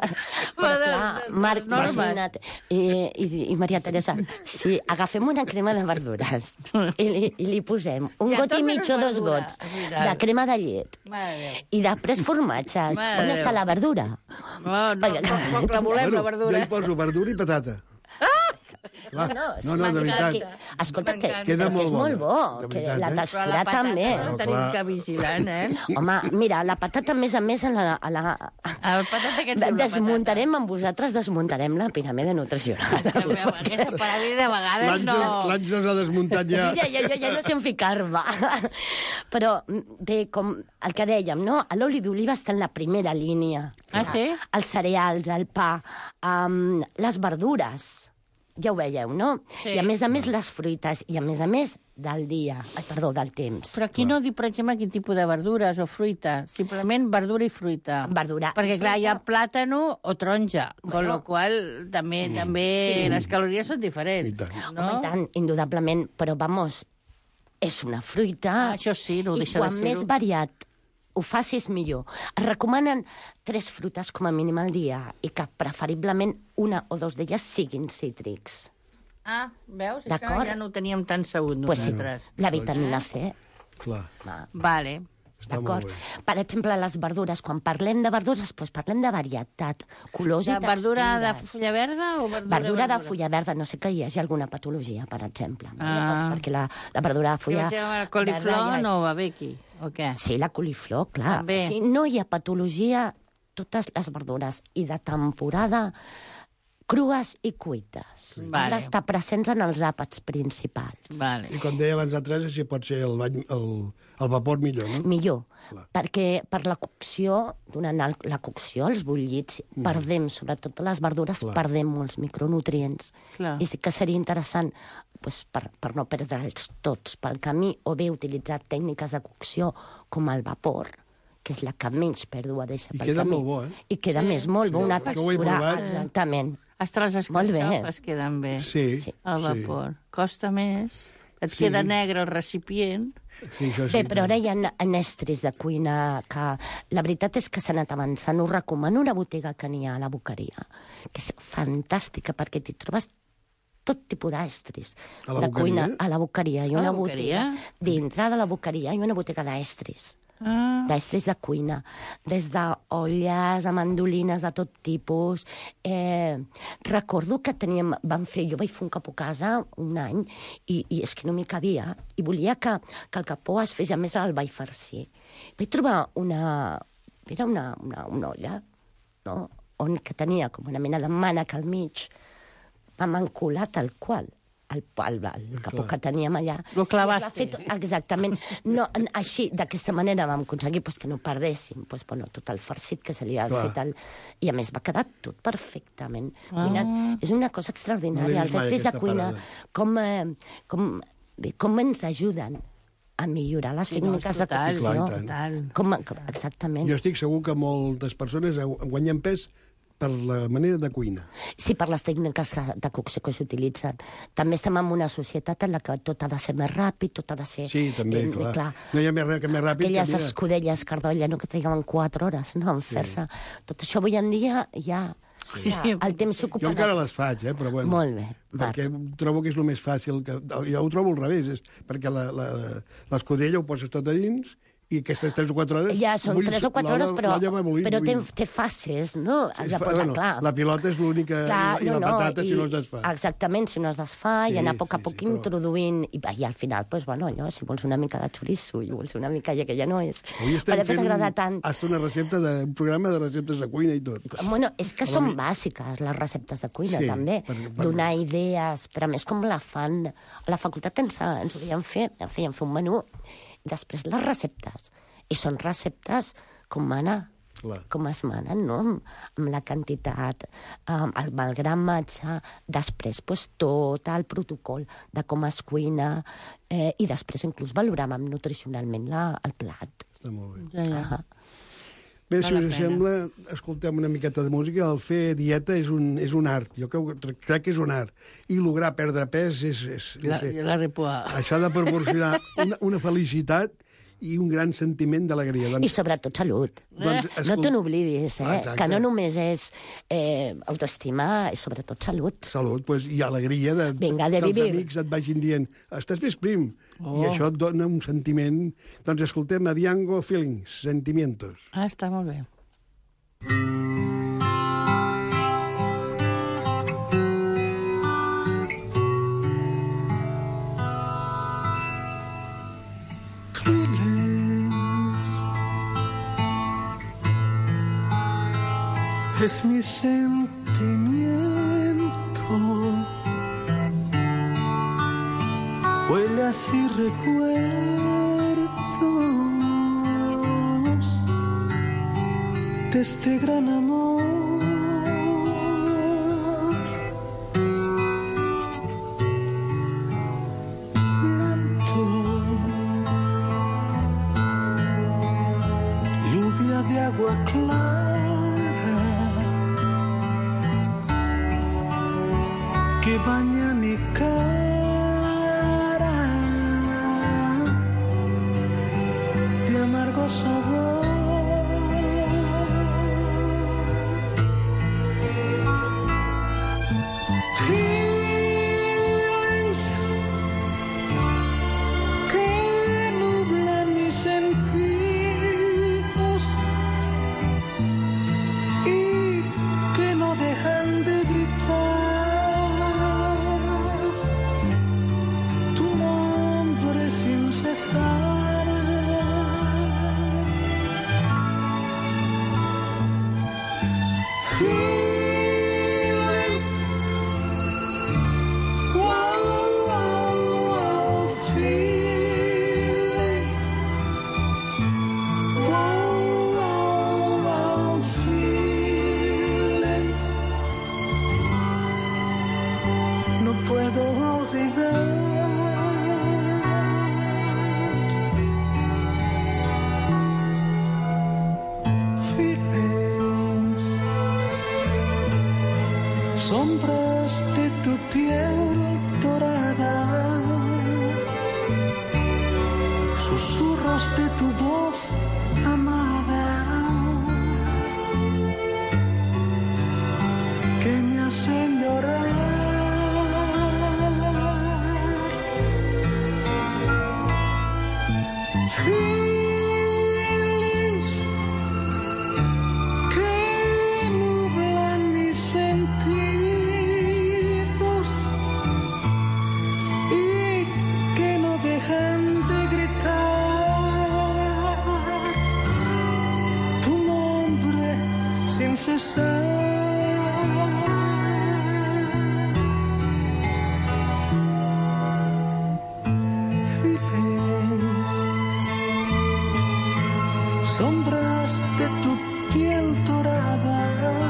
Marc, imagina't, i Maria Teresa, si agafem una crema de verdures i li posem un got i mig o 2 gots de crema de llet i després formatges, on està la verdura? No la volem, la verdura. Jo hi poso verdura i patata. No, de veritat. Escolta, que queda és molt bo, que la textura també. Però tenim que vigilant, Home, mira, la patata, a més, desmuntarem amb vosaltres, desmuntarem la piràmide nutricional. Aquesta piràmide de vegades no... L'Àngels ha desmuntat ja. Ja no sé on ficar-me. Però bé, com el que dèiem, no? L'oli d'oliva està en la primera línia. Ah, sí? Els cereals, el pa, les verdures... Ja ho veieu, no? Sí. I a més, les fruites. I a més, del temps. Però aquí no diu, per exemple, quin tipus de verdures o fruita. Simplement verdura i fruita. Verdura. Perquè, clar, hi ha plàtano o taronja, con lo qual també les calories són diferents. No? I tant, indudablement. Però, vamos, és una fruita. Això sí, no ho deixa de ser-ho. I quan més variat ho facis millor. Es recomanen 3 frutes com a mínim al dia i que preferiblement 1 o 2 d'elles siguin cítrics. Ah, veus? Això ja no ho teníem tan sabut nosaltres. Sí, la vitamina C. Clar. Vale. D'acord? Per exemple, les verdures. Quan parlem de verdures, parlem de varietat, colors i textures. Verdura de fulla verda o verdura de fulla verda. No sé que hi hagi alguna patologia, per exemple. Perquè la verdura de fulla verda... El coliflor no va bé aquí, o què? Sí, la coliflor, clar. Si no hi ha patologia, totes les verdures. I de temporada... crues i cuites. Han d'estar presents en els àpats principals. I com deia abans la Teresa, si pot ser el vapor millor, no? Millor, perquè per la cocció, durant la cocció, els bullits, perdem, sobretot les verdures, perdem molts micronutrients. I sí que seria interessant, per no perdre'ls tots pel camí, o bé utilitzar tècniques de cocció com el vapor, que és la que menys pèrdua deixa pel camí. I queda molt bo, I queda més molt bo, una textura. Exactament. Ostres, les carxofes queden bé. Sí. Al vapor. Costa més. Et queda negre el recipient. Bé, però ara hi ha estris de cuina que la veritat és que s'ha anat avançant. Us recomano una botiga que n'hi ha a la Boqueria, que és fantàstica perquè t'hi trobes tot tipus d'estris. A la Boqueria? A la Boqueria. Hi ha una botiga. Dintre de la Boqueria hi ha una botiga d'estris. D'estris de cuina, des d'olles a mandolines de tot tipus. Recordo que jo vaig fer un capó a casa un any i és que no m'hi cabia i volia que el capó es fes, a més el vaig farcir. Vaig trobar una olla, no?, que tenia com una mena de mànec al mig, vam encolar tal qual. el capó que teníem allà. Lo clavaste. Exactament. No, així, d'aquesta manera vam aconseguir que no perdéssim tot el farcit que se li havia fet. I a més va quedar tot perfectament cuinat. És una cosa extraordinària. Els estris de cuina, com ens ajuden a millorar les tècniques de cocció. Exactament. Jo estic segur que moltes persones guanyen pes per la manera de cuinar. Sí, per les tècniques de cocció que s'utilitzen. També estem en una societat en la que tot ha de ser més ràpid, tot ha de ser... Sí, també, clar. No hi ha més res que més ràpid. Aquelles escudelles cardolla, no, que trigaven 4 hores, no?, en fer-se. Tot això avui en dia ja... El temps s'ocupa... Jo encara les faig, però bueno. Molt bé. Perquè trobo que és el més fàcil. Jo ho trobo al revés, perquè l'escudella ho poses tot a dins i aquestes 3 o 4 hores... Ja, són 3 o 4 hores, però té fases, no? La pilota és l'única... I la patata, si no es desfà. Exactament, si no es desfà, i anar a poc introduint... I al final, allò, si vols una mica de xoriço i vols una mica que ja no és... Avui estem fent una recepta un programa de receptes de cuina i tot. Bueno, és que són bàsiques, les receptes de cuina, també. Donar idees, però a més com la fan... A la facultat ens ho feien fer un menú. Després les receptes. I són receptes com es manen, no? Amb la quantitat, amb el gramatge, després tot el protocol de com es cuina i després inclús valoràvem nutricionalment el plat. Està molt bé. Ja. Bé, si us sembla, escoltem una miqueta de música. El fer dieta és un art. Jo crec que és un art. I lograr perdre pes és La repoa. això ha de proporcionar una felicitat i un gran sentiment d'alegria. I sobretot salut. No te n'oblidis, que no només és autoestima, és sobretot salut. Salut, i alegria que els amics et vagin dient estàs més prim. I això et dona un sentiment. Doncs escoltem a Diango Feelings, Sentimientos. Està molt bé. Es mi sentimiento, huellas y recuerdos de este gran amor. Llanto, lluvia de agua clara que baña mi cara de amargo sabor. Feelings que nublan mis sentidos y que no dejan de gritar sin cesar. Feelings, wow, feelings, wow, feelings. No puedo olvidar sombras de tu piel dorada, susurros de tu voz amada, que me hacen llorar. Feelings que nublan mis sentidos y que no dejan de gritar tu nombre sin cesar. piel dorada,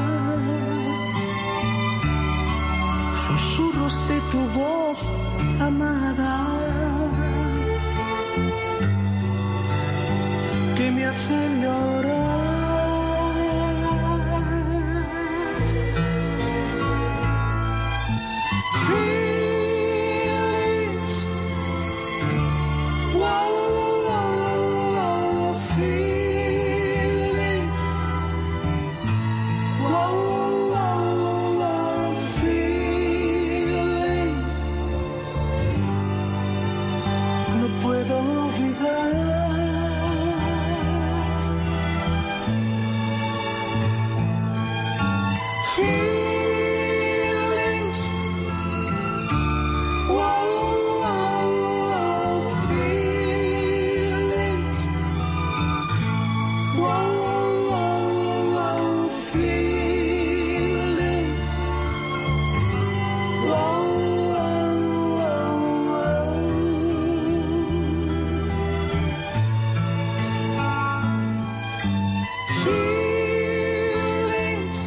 susurros de tu voz amada, que me hacen llorar. Feelings, wow, wow, feelings, wow, wow, feelings. No puedo olvidar. Feelings, wow, wow, feelings, wow, wow, feelings, wow, feelings.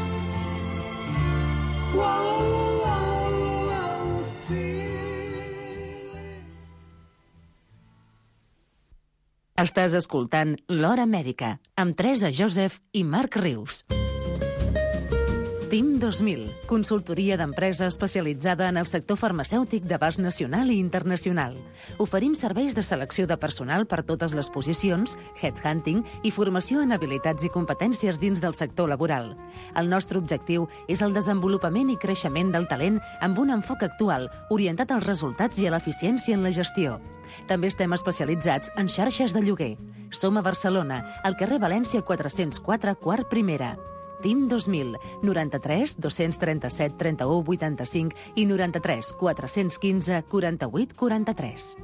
Estàs escoltant L'Hora Mèdica, amb Teresa Joseph i Marc Rius. TIM 2000, consultoria d'empresa especialitzada en el sector farmacèutic d'abast nacional i internacional. Oferim serveis de selecció de personal per totes les posicions, headhunting i formació en habilitats i competències dins del sector laboral. El nostre objectiu és el desenvolupament i creixement del talent amb un enfoc actual, orientat als resultats i a l'eficiència en la gestió. També estem especialitzats en xarxes de lloguer. Som a Barcelona, al carrer València 404, quart primera. TIM 2000, 93 237 31 85 i 93 415 48 43.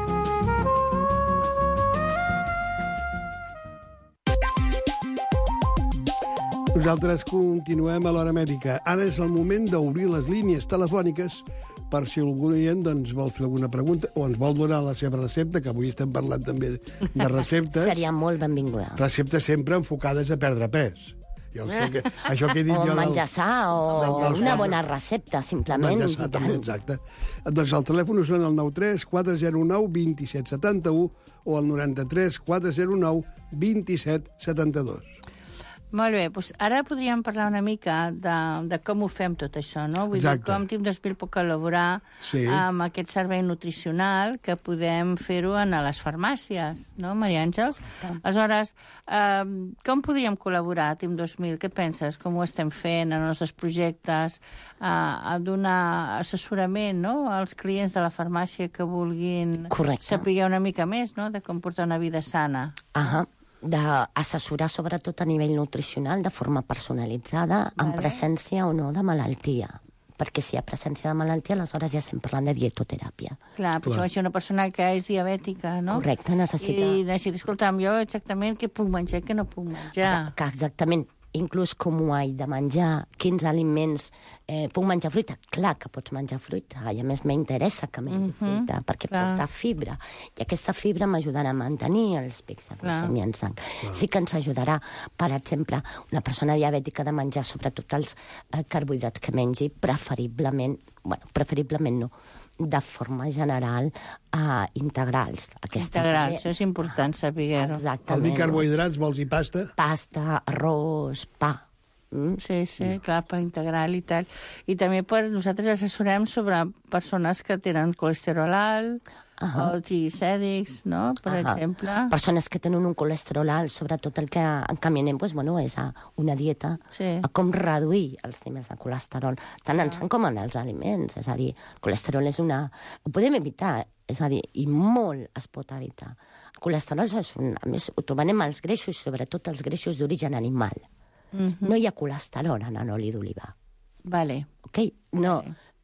Nosaltres continuem a l'Hora Mèdica. Ara és el moment d'obrir les línies telefòniques per si algun oient doncs, vol fer alguna pregunta o ens vol donar la seva recepta, que avui estem parlant també de receptes. Seria molt benvinguda. Receptes sempre enfocades a perdre pes. Això que he dit o jo menjar sa, o una bona recepta, simplement. Menjar sa, també, exacte. Doncs el telèfon són el 93 409 27 71 o el 93 409 27 72. Molt bé, doncs ara podríem parlar una mica de com ho fem tot això, no? Vull dir, com TIM 2000 puc col·laborar amb aquest servei nutricional que podem fer-ho a les farmàcies, no, Maria Àngels? Aleshores, com podríem col·laborar, TIM 2000? Què et penses? Com ho estem fent en els nostres projectes? A donar assessorament, no?, als clients de la farmàcia que vulguin saber una mica més, no?, de com portar una vida sana. D'assessorar sobretot a nivell nutricional de forma personalitzada, en presència o no de malaltia. Perquè si hi ha presència de malaltia, aleshores ja estem parlant de dietoteràpia. Clar, però si una persona que és diabètica, no? Correcte, necessita... I necessita, escolta'm, jo exactament què puc menjar i què no puc menjar. Que exactament, inclús com ho he de menjar, quins aliments... puc menjar fruita? Clar que pots menjar fruita, i a més m'interessa que mengi fruita, perquè porta fibra, i aquesta fibra m'ajudarà a mantenir els pics de glicèmia en sang. Sí que ens ajudarà, per exemple, una persona diabètica de menjar sobretot els carbohidrats que mengi, preferiblement no, de forma general, integrals. Integrals, això és important saber-ho. Exactament. Al dir carbohidrats vols dir pasta? Pasta, arròs, pa. Sí, clar, per integral i tal. I també nosaltres assessorem sobre persones que tenen colesterol alt, o triglicèrics, no?, per exemple. Persones que tenen un colesterol alt, sobretot el que encaminem és a una dieta, a com reduir els nivells de colesterol, tant en sang com en els aliments. És a dir, el colesterol és una... Ho podem evitar, és a dir, i molt es pot evitar. El colesterol és a més, ho trobem als greixos, sobretot els greixos d'origen animal. No hi ha colesterol en l'oli d'oliva. Vale. Ok? No,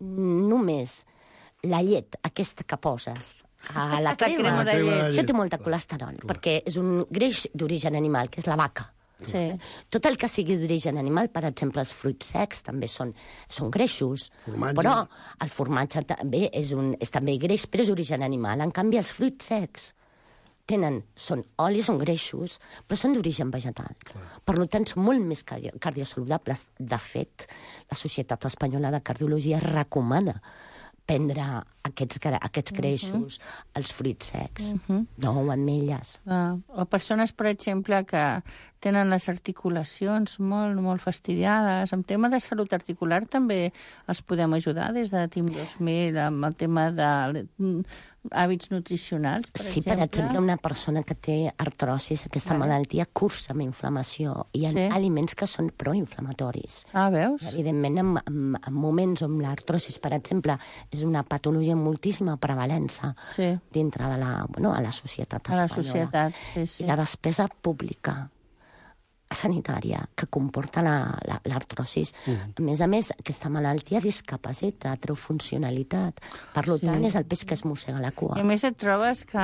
només la llet, aquesta que poses a la crema de llet. Això té molt de colesterol, perquè és un greix d'origen animal, que és la vaca. Tot el que sigui d'origen animal, per exemple, els fruits secs també són greixos, però el formatge també és també greix, però és d'origen animal. En canvi, els fruits secs són olis, són greixos, però són d'origen vegetal. Per tant, són molt més cardiosaludables. De fet, la Societat Espanyola de Cardiologia recomana prendre aquests greixos, els fruits secs, d'ou, ametlles. O persones, per exemple, que tenen les articulacions molt fastidiades. En tema de salut articular també els podem ajudar des de Team 2000 amb el tema de hàbits nutricionals, per exemple. Sí, per exemple, una persona que té artrosis, aquesta malaltia cursa amb inflamació. Hi ha aliments que són proinflamatoris. Veus? Evidentment, en moments on l'artrosis, per exemple, és una patologia amb moltíssima prevalença dintre de la societat espanyola. A la societat, sí. I la despesa pública sanitària que comporta l'artrosis. A més, aquesta malaltia discapacita, treu funcionalitat. Per tant, és el peix que es mossega la cua. I a més et trobes que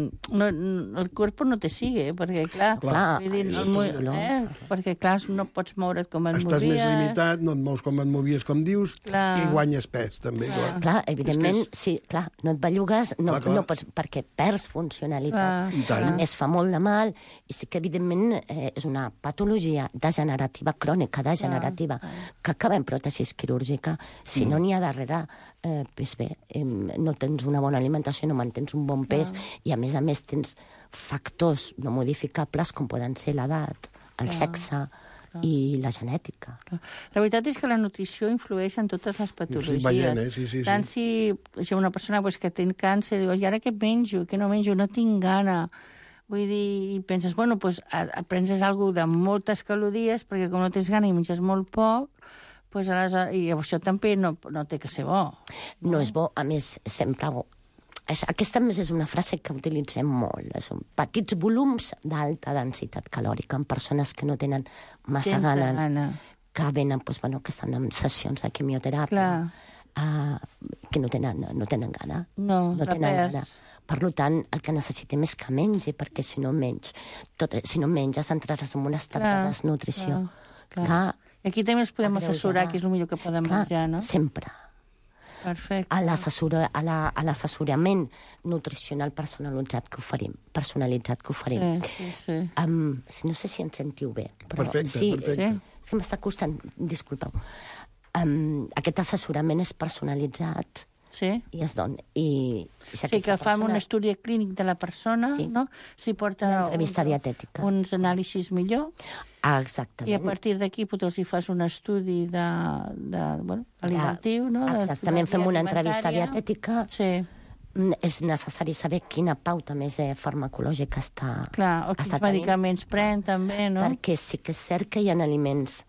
el corp no te sigue, perquè clar, perquè clar, no pots moure't com et movies. Estàs més limitat, no et mous com et movies, com dius, i guanyes pes, també. Clar, evidentment, sí, clar, no et bellugues, no pots, perquè perds funcionalitat. A més, fa molt de mal, i sí que, evidentment, és una patologia degenerativa, crònica degenerativa, que acaba en pròtesi quirúrgica. Si no n'hi ha darrere, no tens una bona alimentació, no mantens un bon pes, i a més tens factors no modificables com poden ser l'edat, el sexe i la genètica. La veritat és que la nutrició influeix en totes les patologies. Sí. Tant si una persona que té càncer, diu, i ara què menjo, què no menjo, no tinc gana. Vull dir, i penses, bueno, doncs prens alguna de moltes calories, perquè com no tens gana i menges molt poc, doncs i això també no té que ser bo. No és bo, a més, sempre... Aquesta, més, és una frase que utilitzem molt. Són petits volums d'alta densitat calòrica en persones que no tenen massa gana, que venen, que estan en sessions de quimioteràpia, que no tenen gana. No tenen gana. Per tant, el que necessitem és que mengi, perquè si no menges entraràs en un estat de desnutrició. I aquí també ens podem assessorar què és el millor que podem menjar, no? Sempre. Perfecte. A l'assessorament nutricional personalitzat que oferim. Sí. No sé si ens sentiu bé. Perfecte. És que m'està costant, disculpeu. Aquest assessorament és personalitzat. Sí. I es dona. Que fan un estudi clínic de la persona, no? Si porta una entrevista dietètica. Uns anàlisis millor. Exactament. I a partir d'aquí potser fas un estudi alimentatiu, no? Exactament, fem una entrevista dietètica. Sí. És necessari saber quina pauta més farmacològica està... Clar, o quins medicaments pren, també, no? Perquè sí que és cert que hi ha aliments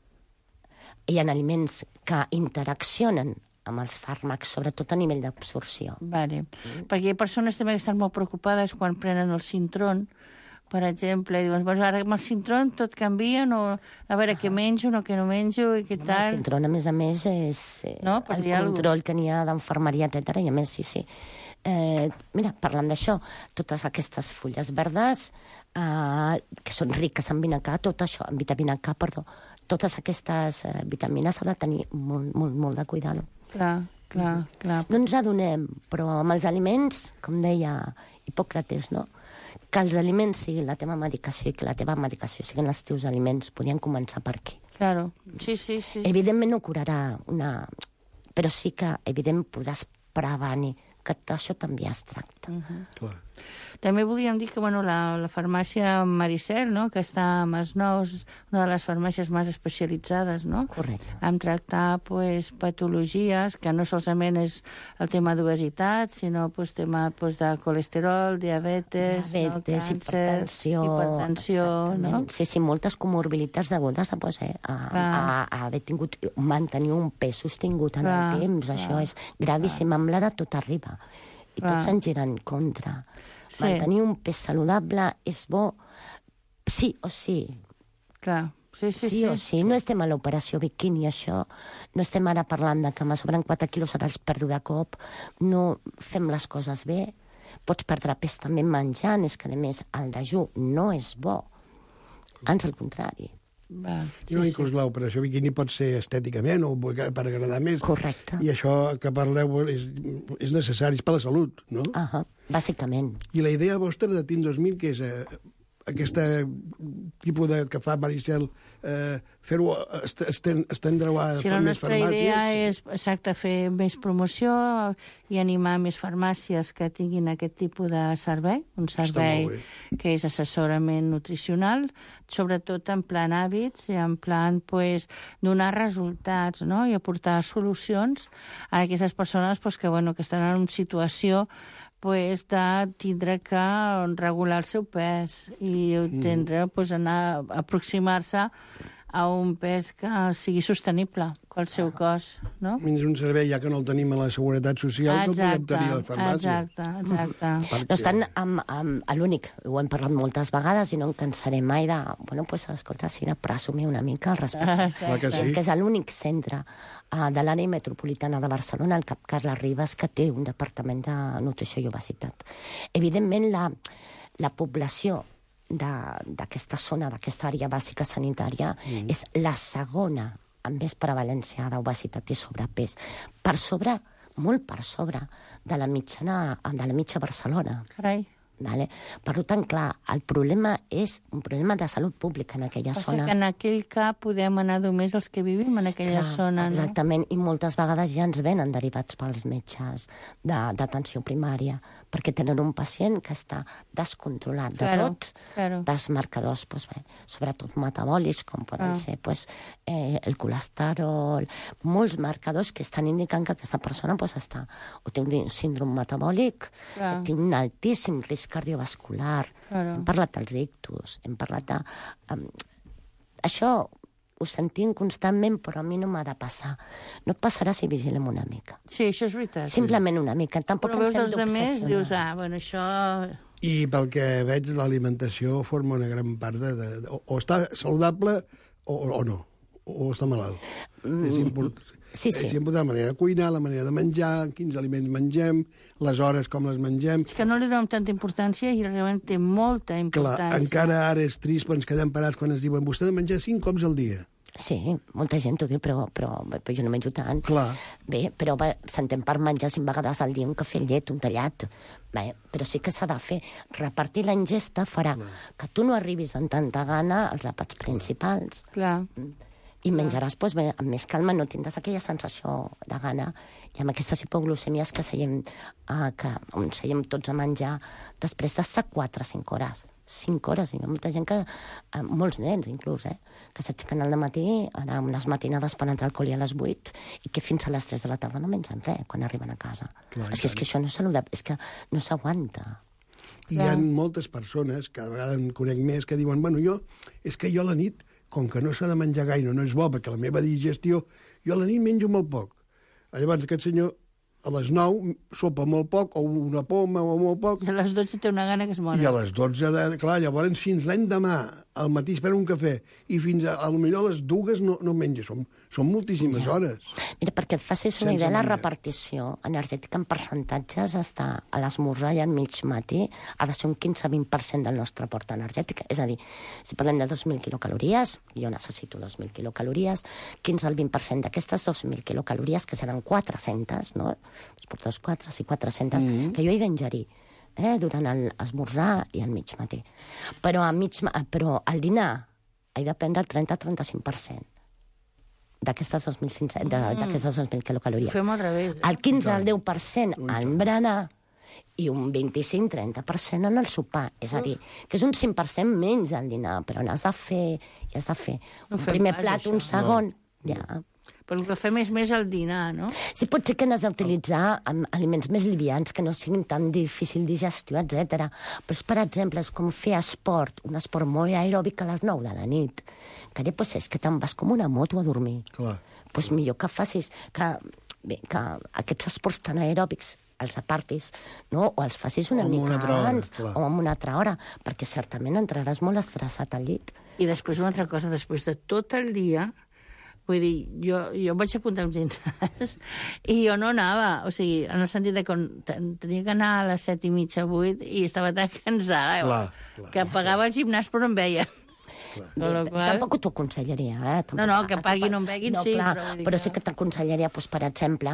que interaccionen amb els fàrmacs, sobretot a nivell d'absorció. Vale. Perquè hi ha persones també que estan molt preocupades quan prenen el Sintron, per exemple, i diuen, ara amb el Sintron tot canvia, a veure què menjo, què no menjo, i què tal... El Sintron, a més, és el control que n'hi ha d'enfermeria, etc. I a més, sí. Mira, parlant d'això, totes aquestes fulles verdes, que són riques en vitamina K, totes aquestes vitamines s'ha de tenir molt de cuidado. Clar. No ens adonem, però amb els aliments, com deia Hipòcrates, no? Que els aliments siguin la teva medicació i que la teva medicació siguin els teus aliments, podien començar per aquí. Claro, sí. Evidentment no curarà però sí que, evidentment, podràs prevenir que això també es tracta. Clar. També voldríem dir que la farmàcia Maricel, no?, que està a Masnou, una de les farmàcies més especialitzades, no? Correcte. En tractar patologies, que no solament és el tema d'obesitat, sinó tema de colesterol, diabetes, càncer, hipertensió, no? Sí, moltes comorbilitats degudes a haver mantenir un pes sostingut en el temps. Això és gravíssim. Amb l'edat tot arriba. I tots ens giren en contra. Mantenir un pes saludable és bo sí o sí. Clar. Sí o sí. No estem a l'operació biquini, això. No estem ara parlant de que me sobren 4 quilos, ara els perdo de cop. No fem les coses bé. Pots perdre pes també menjant. És que, a més, el dejú no és bo. Ans al contrari. I no, inclús l'operació biquini pot ser estèticament o per agradar més. Correcte. I això que parleu és necessari, és per la salut, no? Bàsicament. I la idea vostra de Team 2000, que és aquest tipus que fa Maricel, fer-ho, estendre-ho a sí, la nostra idea és, exacte, fer més promoció i animar més farmàcies que tinguin aquest tipus de servei, un servei que és assessorament nutricional, sobretot en plan hàbits i en plan donar resultats, no? I aportar solucions a aquestes persones que estan en una situació de tindre que regular el seu pes i tindre, anar a aproximar-se a un pes que sigui sostenible pel seu cos, no? És un servei, ja que no el tenim a la Seguretat Social, que el podem tenir a la farmàcia. Exacte. No estan a l'únic, ho hem parlat moltes vegades i no em cansaré mai de, escolta, sí, de presumir una mica al respecte. És que és l'únic centre de l'àrea metropolitana de Barcelona, el Cap Carles Ribas, que té un departament de nutrició i obesitat. Evidentment, la població d'aquesta zona, d'aquesta àrea bàsica sanitària, és la segona amb més prevalència d'obesitat i sobrepès. Per sobre, molt per sobre, de la mitja Barcelona. Carai. Vale? Per tant, clar, el problema és un problema de salut pública en aquella zona. Que en aquell cap podem anar només els que vivim en aquella zona. Exactament, i moltes vegades ja ens venen derivats pels metges d'atenció primària, perquè tenen un pacient que està descontrolat de tot, dels marcadors, sobretot metabòlics, com poden ser el colesterol, molts marcadors que estan indicant que aquesta persona està o té un síndrome metabòlic, té un altíssim risc cardiovascular. Hem parlat dels ictus, hem parlat de... Això ho sentim constantment, però a mi no m'ha de passar. No et passarà si vigilem una mica. Sí, això és veritat. Simplement una mica. Tampoc ens hem d'obsessionar. Dius, això... I pel que veig, l'alimentació forma una gran part de... O està saludable o no. O està malalt. És important. Sí. És important la manera de cuinar, la manera de menjar, quins aliments mengem, les hores com les mengem. És que no li donem tanta importància i realment té molta importància. Clar, encara ara és trist quan ens quedem parats quan ens diuen vostè ha de menjar 5 cops al dia. Sí, molta gent ho diu, però jo no menjo tant. Clar. Bé, però s'entén per menjar 5 vegades al dia un cafè amb llet, un tallat. Bé, però sí que s'ha de fer. Repartir la ingesta farà que tu no arribis amb tanta gana als àpats principals. Clar. I menjaràs amb més calma, no tindràs aquella sensació de gana. I amb aquestes hipoglucèmies que seiem tots a menjar després d'estar 4 o 5 hores. 5 hores, hi ha molta gent molts nens inclús, que s'aixequen al matí, ara unes matinades per entrar al col·le a les 8 i que fins a les 3 de la tarda no mengen res quan arriben a casa. Clar, és que això no és saludable, és que no s'aguanta. I hi ha moltes persones, cada vegada en conec més, que diuen, és que jo a la nit, com que no s'ha de menjar gaire, no és bo, perquè la meva digestió, jo a la nit menjo molt poc. Llavors aquest senyor a les 9 sopa molt poc, o una poma, o molt poc. I a les 12 té una gana que es mora. I a les 12, clar, llavors fins l'endemà, al matí espera un cafè, i fins a millor a les 2 no menja. Són moltíssimes hores. Mira, perquè et facis una idea, la repartició energètica en percentatges està a l'esmorzar i al mig matí ha de ser un 15-20% del nostre aport energètic. És a dir, si parlem de 2.000 quilocalories, jo necessito 2.000 quilocalories, 15 al 20% d'aquestes 2.000 quilocalories, que seran 400, no? Per 2, 4, sí, 400, que jo he d'ingerir durant l'esmorzar i al mig matí. Però al dinar he de prendre el 30-35%. d'aquestes 2.000 quilocalories. Ho fem al revés. El 15 al 10% al berenar i un 25-30% en el sopar. És a dir, que és un 5% menys al dinar, però n'has de fer un primer plat, un segon... Ja. Però el que fem és més al dinar, no? Sí, pot ser que n'has d'utilitzar aliments més livians, que no siguin tan difícil digestió, etc. Però, per exemple, és com fer esport, un esport molt aeròbic a les 9 de la nit, que després és que te'n vas com una moto a dormir. Clar. Doncs millor que facis que aquests esports tan aeròbics els apartis, no? O els facis una mica abans, o en una altra hora, perquè certament entraràs molt estressat al llit. I després una altra cosa, després de tot el dia... Vull dir, jo em vaig apuntar uns gimnàs i jo no anava, o sigui, en el sentit de que tenia que anar a les 7:30, 8, i estava tan cansada, que pagava el gimnàs però no em veia. Tampoc t'ho aconsellaria, No, que paguin o en beguin, sí. Però sí que t'aconsellaria, per exemple,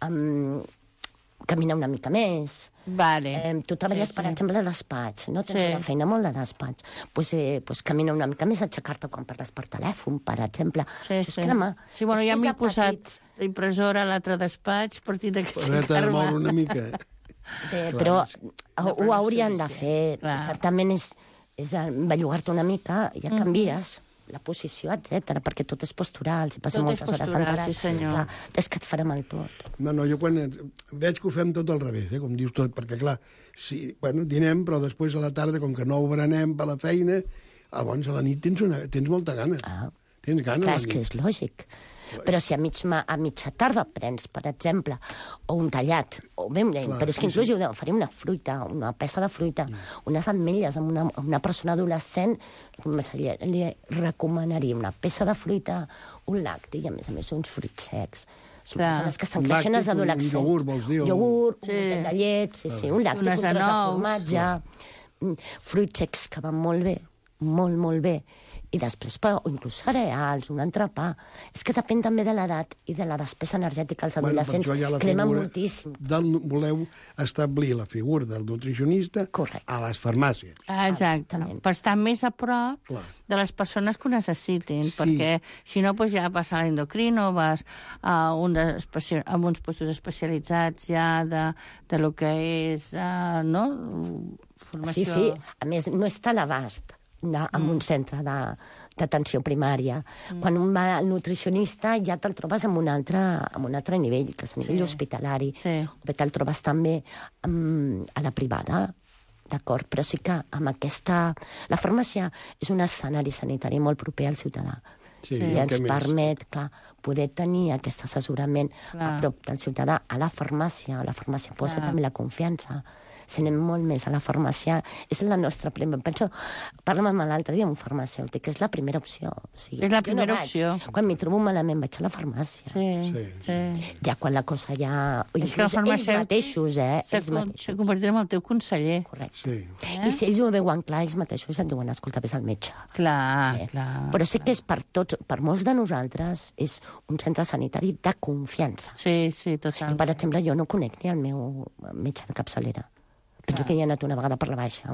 caminar una mica més. Vale. Tu treballes, per exemple, de despatx, no? Tens una feina molt de despatx. Pues camina una mica més, aixecar-te quan parles per telèfon, per exemple. Sí. Bueno, ja m'he posat l'impressora a l'altre despatx per tindre que aixecar-me. Moure una mica. Però ho haurien de fer. Certament és bellugar-te una mica, ja canvies la posició, etc, perquè tot és postural, si passen moltes hores encara. Sí, senyor. És que et farà mal tot. No, jo quan veig que ho fem tot al revés, com dius tot, perquè clar, dinem, però després a la tarda, com que no ho berenem per la feina, llavors a la nit tens molta gana. Tens gana. Clar, és que és lògic. Però si a mitja tarda prens, per exemple, o un tallat, o ben lent, però és que inclús faré una fruita, una peça de fruita, unes ametlles amb una persona adolescent, li recomanaria una peça de fruita, un lacti, i a més uns fruits secs. Són persones que estan creixent els adolescents. Un iogurt, vols dir? Un iogurt, un de llet, un lacti, un tros de formatge, fruits secs que van molt bé, molt bé. I després, o inclús cereals, un entrepà. És que depèn també de l'edat i de la despesa energètica. Els adolescents cremen moltíssim. Voleu establir la figura del nutricionista a les farmàcies. Exacte. Per estar més a prop de les persones que ho necessitin, perquè si no, ja vas a l'endocrino, vas a uns puestos especialitzats ja de lo que és, formació... Sí. A més, no està a l'abast en un centre d'atenció primària. Quan un va al nutricionista ja te'l trobes en un altre nivell, que és a nivell hospitalari. O te'l trobes també a la privada, d'acord? Però sí que amb aquesta... La farmàcia és un escenari sanitari molt proper al ciutadà. I ens permet, poder tenir aquest assessorament a prop del ciutadà a la farmàcia. La farmàcia posa també la confiança. Si anem molt més a la farmàcia, és la nostra primera... Penso, parlem l'altre dia amb un farmacèutic, és la primera opció. És la primera opció. Quan m'hi trobo malament vaig a la farmàcia. Sí. Ja quan la cosa ja... És que el farmacèutic s'ha convertit en el teu conseller. Correcte. I si ells ho veuen clar, ells mateixos ja et diuen, escolta, vés al metge. Clar. Però sí que és per tots, per molts de nosaltres, és un centre sanitari de confiança. Sí, total. Per exemple, jo no conec ni el meu metge de capçalera. Penso que hi ha anat una vegada per la baixa.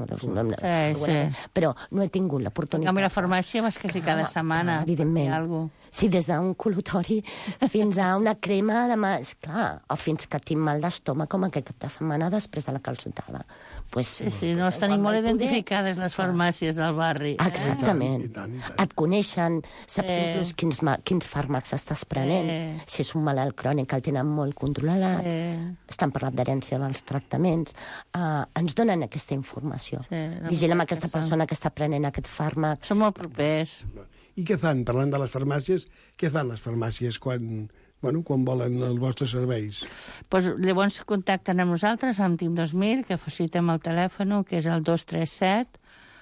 Però no he tingut l'oportunitat. A la farmàcia vas quasi cada setmana. Evidentment. Sí, des d'un col·lutori fins a una crema de o fins que tinc mal d'estómac com aquest cap de setmana després de la calçotada. No estan molt identificades les farmàcies del barri. Exactament. Et coneixen, saps inclús quins fàrmacs estàs prenent. Si és un malalt crònic el tenen molt controlat. Estan parlant d'herència dels tractaments. Ens donen aquesta informació. Vigilem aquesta persona que està prenent aquest fàrmac. Són molt propers. I què fan, parlant de les farmàcies, què fan les farmàcies quan volen els vostres serveis? Llavors contacten amb nosaltres, amb Team 2000, que facilitem el telèfon, que és el 237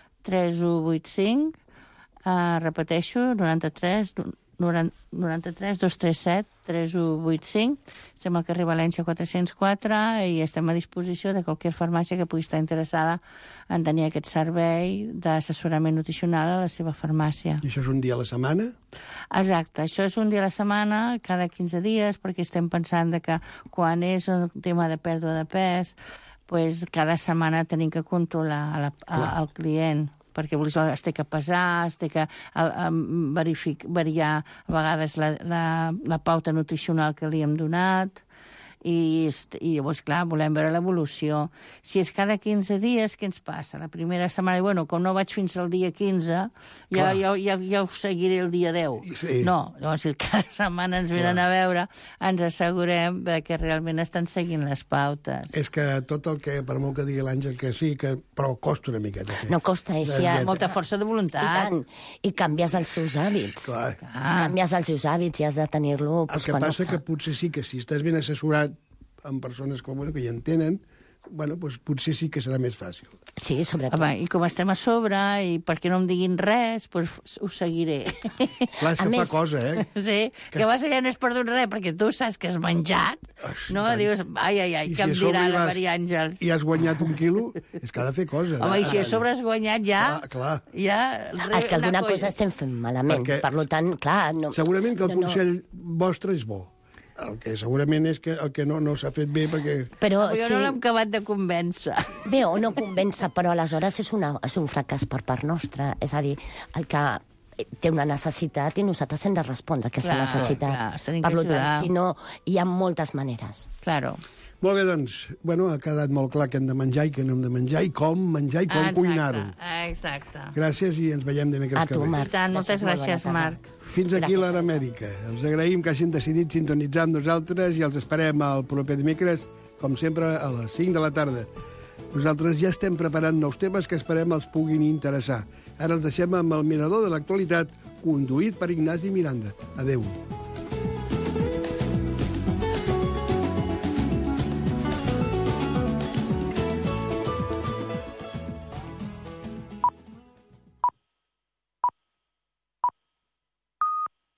3185, repeteixo, 93 237 3185. Estem al carrer València 404 i estem a disposició de qualsevol farmàcia que pugui estar interessada en tenir aquest servei d'assessorament nutricional a la seva farmàcia. I això és un dia a la setmana? Exacte, això és un dia a la setmana, cada 15 dies, perquè estem pensant que quan és un tema de pèrdua de pes, cada setmana tenim que controlar el client, perquè es té que pesar, es té que variar a vegades la pauta nutricional que li hem donat, i llavors, clar, volem veure l'evolució. Si és cada 15 dies, què ens passa? La primera setmana, com no vaig fins al dia 15, ja ho seguiré el dia 10. Sí. No, llavors, si cada setmana ens venen a veure, ens assegurem que realment estan seguint les pautes. És que tot el que, per molt que digui l'Àngel que sí, però costa una miqueta. No costa, hi ha molta força de voluntat. I tant, i canvies els seus hàbits. Canvies els seus hàbits i has de tenir-lo... El que passa que potser sí que si estàs ben assessorat amb persones que hi entenen, potser sí que serà més fàcil. Sí, sobretot. I com estem a sobre, i perquè no em diguin res, ho seguiré. Clar, és que fa cosa, Sí, que vas allà no és perdut res, perquè tu saps que has menjat, no? Dius, ai, què em dirà la Maria Àngels? I has guanyat 1 quilo, és que ha de fer cosa. Home, i si a sobre has guanyat ja... Clar. És que alguna cosa estem fent malament. Per tant, clar... Segurament que el consell vostre és bo. El que segurament és que el que no s'ha fet bé, perquè... Però jo no l'hem acabat de convèncer. Bé, o no convèncer, però aleshores és un fracàs per part nostra. És a dir, el que té una necessitat i nosaltres hem de respondre a aquesta necessitat. Per tant, si no, hi ha moltes maneres. Claro. Molt bé, doncs, ha quedat molt clar què hem de menjar i què no hem de menjar, i com menjar i com cuinar-ho. Exacte. Gràcies i ens veiem dimecres que ve. Marc. Moltes gràcies, Marc. Fins aquí l'Hora Mèdica. Els agraïm que hagin decidit sintonitzar amb nosaltres i els esperem el proper dimecres, com sempre, a les 5 de la tarda. Nosaltres ja estem preparant nous temes que esperem els puguin interessar. Ara els deixem amb el mirador de l'actualitat, conduït per Ignasi Miranda. Adéu.